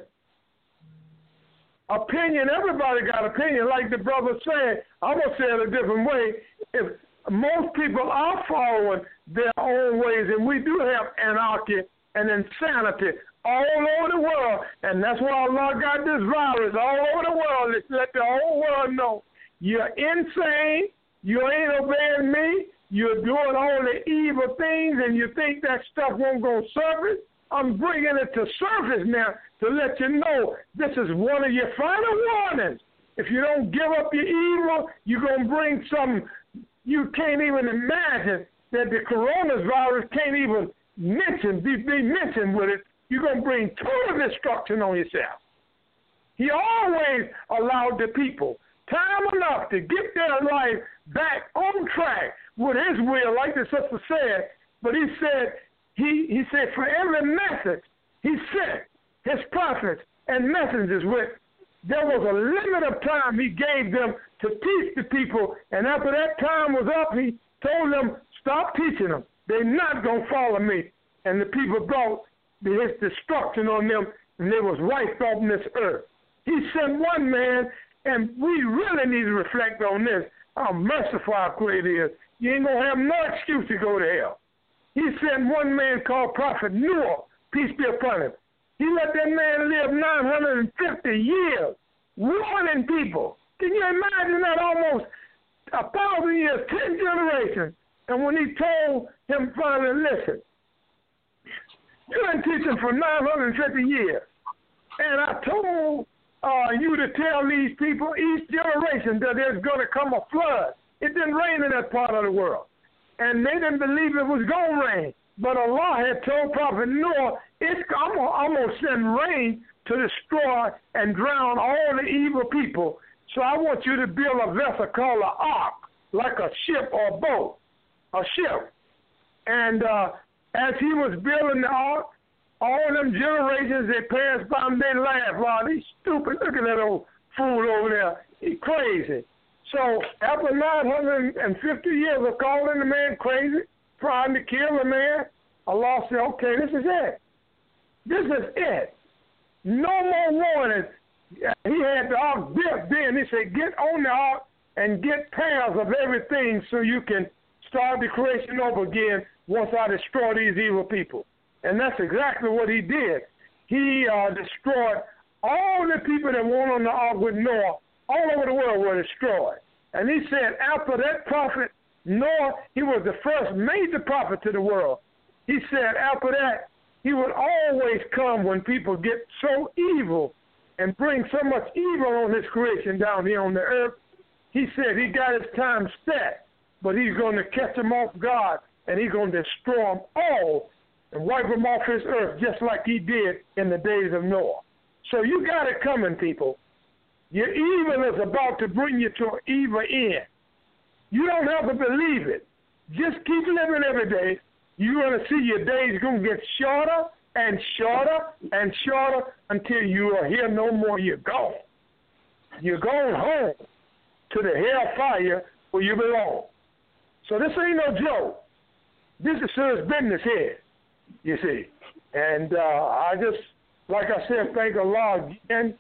Opinion, everybody got opinion. Like the brother said, I'm going to say it a different way. If most people are following their own ways, and we do have anarchy and insanity all over the world, and that's why Allah got this virus all over the world. It's let the whole world know you're insane. You ain't obeying me. You're doing all the evil things, and you think that stuff won't go surface. I'm bringing it to surface now to let you know this is one of your final warnings. If you don't give up your evil, you're going to bring some you can't even imagine that the coronavirus can't even mention, be, be mentioned with it. You're going to bring total destruction on yourself. He always allowed the people time enough to get their life back on track with his will, like the sister said. But he said, he, he said, for every message he sent his prophets and messengers with, there was a limit of time he gave them to teach the people. And after that time was up, he told them, stop teaching them. They're not going to follow me. And the people brought his destruction on them, and they was wiped off this earth. He sent one man, and we really need to reflect on this, how merciful our Creator is. You ain't going to have no excuse to go to hell. He sent one man called Prophet Noah, peace be upon him. He let that man live nine hundred fifty years, warning people. Can you imagine that? Almost a thousand years, ten generations. And when he told him finally, listen, you've been teaching for nine hundred fifty years. And I told uh, you to tell these people, each generation, that there's going to come a flood. It didn't rain in that part of the world. And they didn't believe it was going to rain. But Allah had told Prophet Noah, it's, I'm, I'm going to send rain to destroy and drown all the evil people. So I want you to build a vessel called an ark, like a ship or a boat, a ship. And uh, as he was building the ark, all them generations that passed by him, they laughed. Wow, he's stupid. Look at that old fool over there. He's crazy. So after nine hundred fifty years of calling the man crazy, trying to kill the man, Allah said, okay, this is it. This is it. No more warning. He had the ark built then. He said, get on the ark and get pairs of everything so you can start the creation over again once I destroy these evil people. And that's exactly what he did. He uh, destroyed all the people that went on the ark with Noah. All over the world were destroyed. And he said after that prophet, Noah, he was the first major prophet to the world. He said after that, he would always come when people get so evil and bring so much evil on his creation down here on the earth. He said he got his time set, but he's going to catch them off guard, and he's going to destroy them all and wipe them off his earth just like he did in the days of Noah. So you got it coming, people. Your evil is about to bring you to an evil end. You don't have to believe it. Just keep living every day. You're going to see your days going to get shorter and shorter and shorter until you are here no more. You're gone. You're going home to the hellfire where you belong. So this ain't no joke. This is serious business here, you see. And uh, I just, like I said, thank Allah again.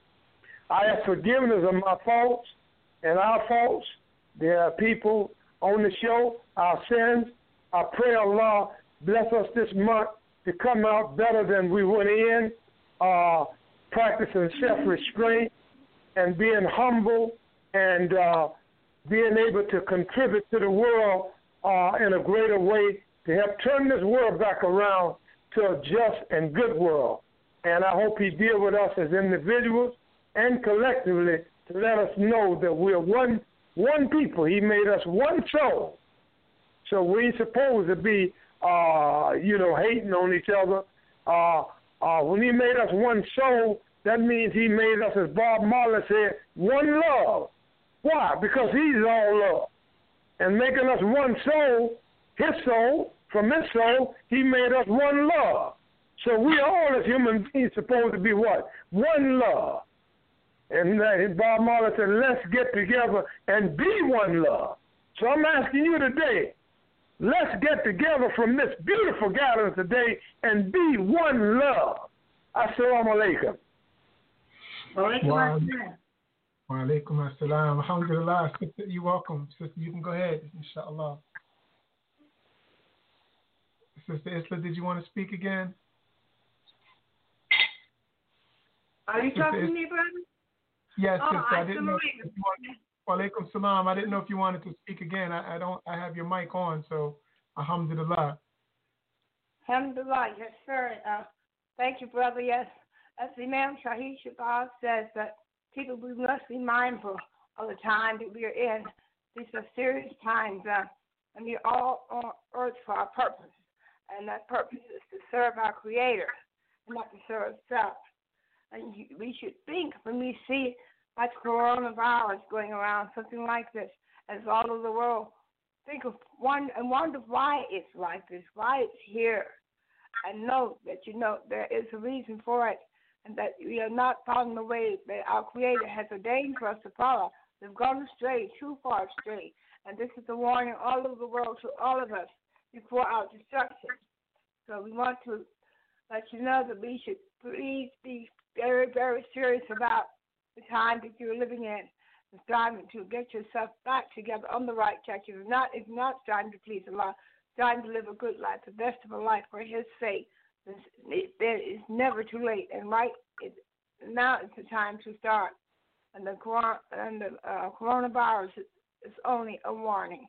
I have forgiveness of my faults and our faults. There are people on the show, our sins. I pray Allah bless us this month to come out better than we went in, uh, practicing self-restraint and being humble and uh, being able to contribute to the world uh, in a greater way to help turn this world back around to a just and good world. And I hope he deal with us as individuals and collectively to let us know that we're one one people. He made us one soul. So we ain't supposed to be, uh, you know, hating on each other. Uh, uh, when he made us one soul, that means he made us, as Bob Marley said, one love. Why? Because he's all love. And making us one soul, his soul, from his soul, he made us one love. So we all as human beings supposed to be what? One love. And uh, Bob Marley said, let's get together and be one love. So I'm asking you today, let's get together from this beautiful gathering today and be one love. Assalamu alaikum. Wa alaikum assalam. Alhamdulillah. Sister, you're welcome. Sister, you can go ahead, inshallah. Sister Isla, did you want to speak again? Are you Sister talking Isla? to me, brother? Yes, Oh, sister. I didn't know. Assalamu If you wanted, wa alaikum salam. I didn't know if you wanted to speak again. I, I don't. I have your mic on, so alhamdulillah. Alhamdulillah, yes, sir. Uh, thank you, brother. Yes, as Imam Shahid Shabazz says, that people, we must be mindful of the time that we are in. These are serious times, uh, and we're all on earth for our purpose, and that purpose is to serve our Creator and not to serve self. And you, we should think when we see like coronavirus going around, something like this, as all over the world, think of one and wonder why it's like this, why it's here, and know that you know there is a reason for it, and that we are not following the way that our Creator has ordained for us to follow. We've gone astray, too far astray, and this is a warning all over the world to all of us before our destruction. So we want to let you know that we should please be very, very serious about the time that you're living in, and striving to get yourself back together on the right track. If not, if not striving to please Allah, striving to live a good life, the best of a life for His sake, it's never too late. And right, it, now is the time to start. And the, and the uh, coronavirus is only a warning.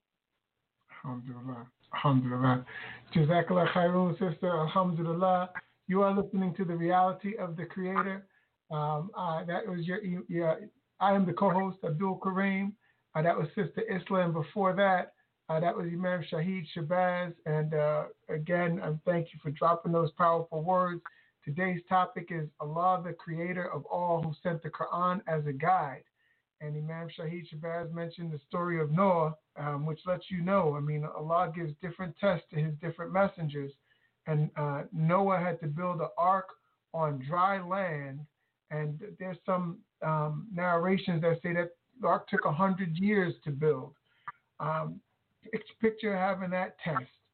Alhamdulillah. Alhamdulillah. Jazakallah khairun, sister. Alhamdulillah. You are listening to the reality of the Creator. Um, uh, that was your, your. I am the co-host, Abdul Kareem. Uh, that was Sister Isla, and before that, uh, that was Imam Shahid Shabazz. And uh, again, um, thank you for dropping those powerful words. Today's topic is Allah, the Creator of all, who sent the Quran as a guide. And Imam Shahid Shabazz mentioned the story of Noah, um, which lets you know, I mean, Allah gives different tests to His different messengers. And uh, Noah had to build an ark on dry land. And there's some um, narrations that say that the ark took one hundred years to build. Um, picture having that test.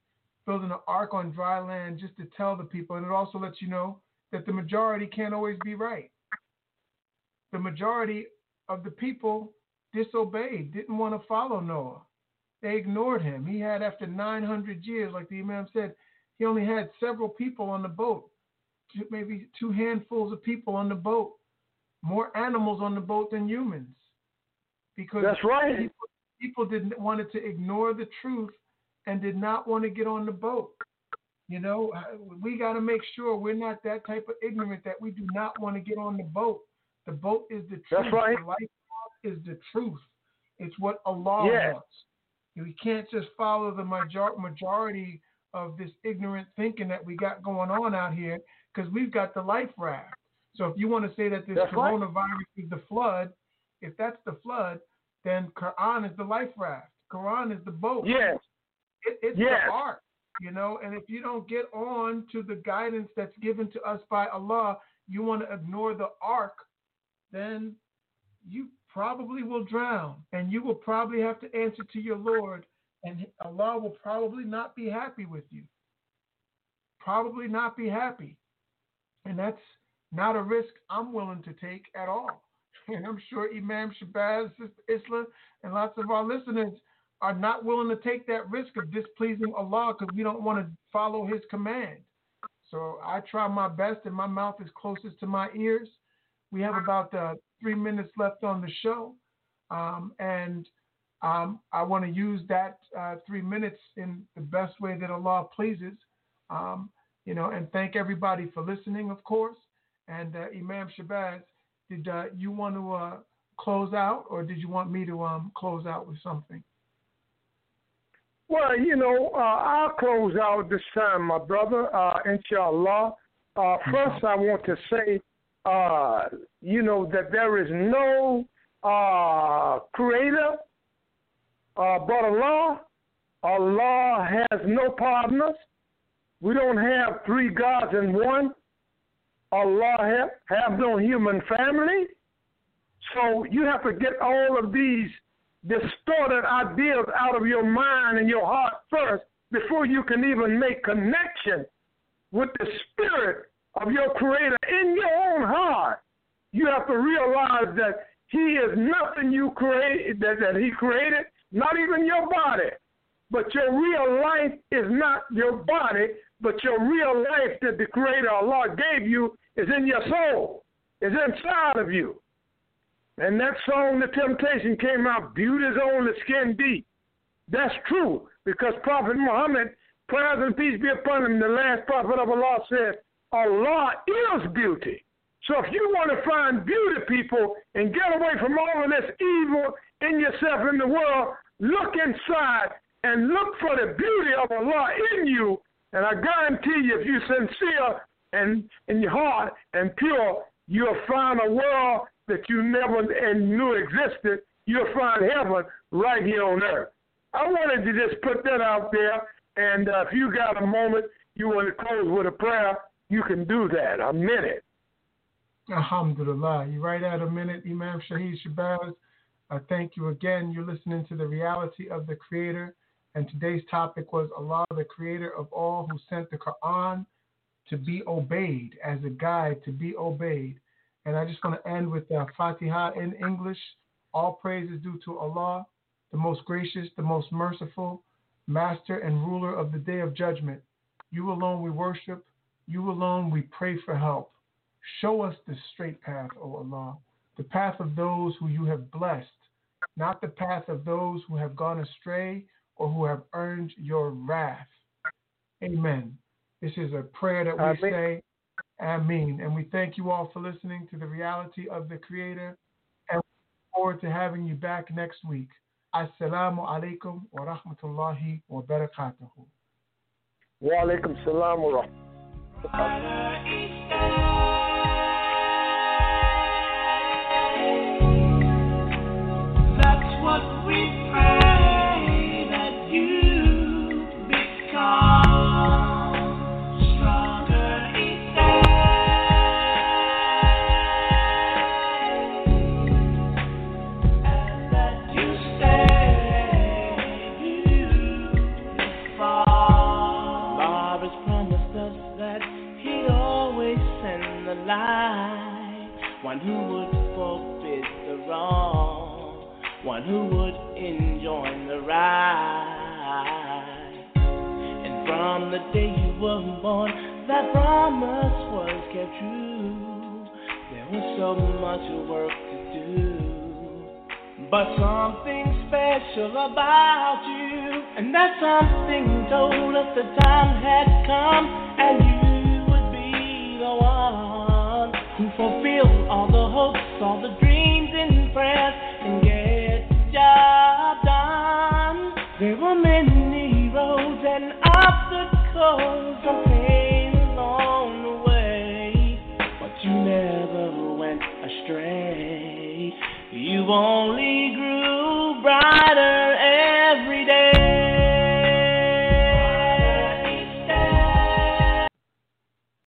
building an ark on dry land just to tell the people. And it also lets you know that the majority can't always be right. The majority of the people disobeyed, didn't want to follow Noah. They ignored him. He had, after nine hundred years, like the Imam said, he only had several people on the boat, maybe two handfuls of people on the boat, more animals on the boat than humans. Because that's right. People, people didn't wanted to ignore the truth and did not want to get on the boat. You know, we got to make sure we're not that type of ignorant that we do not want to get on the boat. The boat is the truth. That's right. The life is the truth. It's what Allah yes. wants. We can't just follow the major- majority of this ignorant thinking that we got going on out here, because we've got the life raft. So if you want to say that this that's coronavirus right. is the flood, if that's the flood, then Quran is the life raft. Quran is the boat. Yes. It, it's yes. the ark, you know. And if you don't get on to the guidance that's given to us by Allah, you want to ignore the ark, then you probably will drown, and you will probably have to answer to your Lord, and Allah will probably not be happy with you. Probably not be happy. And that's not a risk I'm willing to take at all. And I'm sure Imam Shabazz, Sister Isla, and lots of our listeners are not willing to take that risk of displeasing Allah, because we don't want to follow his command. So I try my best, and my mouth is closest to my ears. We have about uh, three minutes left on the show, um, and um, I want to use that uh, three minutes in the best way that Allah pleases, um, you know, and thank everybody for listening, of course. And uh, Imam Shabazz, did uh, you want to uh, close out, or did you want me to um, close out with something? Well, you know, uh, I'll close out this time, my brother, uh, inshallah. Uh, first, I want to say, uh, you know, that there is no uh, creator uh, but Allah. Allah has no partners. We don't have three gods in one. Allah have, have no human family. So you have to get all of these distorted ideas out of your mind and your heart first before you can even make connection with the spirit of your creator in your own heart. You have to realize that he is nothing you created, that, that he created, not even your body. But your real life is not your body, but your real life that the creator Allah gave you is in your soul, is inside of you. And that song, The Temptation, came out, beauty's on the skin deep. That's true, because Prophet Muhammad, prayers and peace be upon him, the last prophet of Allah, said, Allah is beauty. So if you want to find beauty, people, and get away from all of this evil in yourself in the world, look inside and look for the beauty of Allah in you. And I guarantee you, if you're sincere and in your heart and pure, you'll find a world that you never knew existed. You'll find heaven right here on earth. I wanted to just put that out there, and uh, if you got a moment, you want to close with a prayer, you can do that. A minute. Alhamdulillah. You're right at a minute, Imam Shahid Shabazz. I thank you again. You're listening to The Reality of the Creator, and today's topic was Allah, the Creator of all, who sent the Quran to be obeyed, as a guide to be obeyed. And I just want to end with the Fatiha in English. All praise is due to Allah, the most gracious, the most merciful, master and ruler of the day of judgment. You alone we worship. You alone we pray for help. Show us the straight path, O Allah, the path of those who you have blessed, not the path of those who have gone astray or who have earned your wrath. Amen. This is a prayer that we Amen. say. Ameen. And we thank you all for listening to The Reality of the Creator, and we look forward to having you back next week. Assalamu alaikum wa rahmatullahi wa barakatuhu. Wa alaikum salam wa rahmatullahi. That's what we pray, that you become stronger each day, and that you stay, you fall. one who would forbid the wrong, one who would enjoin the right. And from the day you were born, that promise was kept true. There was so much work to do, but something special about you, and that something told us the time had come, and you would be the one who fulfilled all the hopes, all the dreams and prayers, and get the job done. There were many roads and obstacles and pain along the way, but you never went astray. You only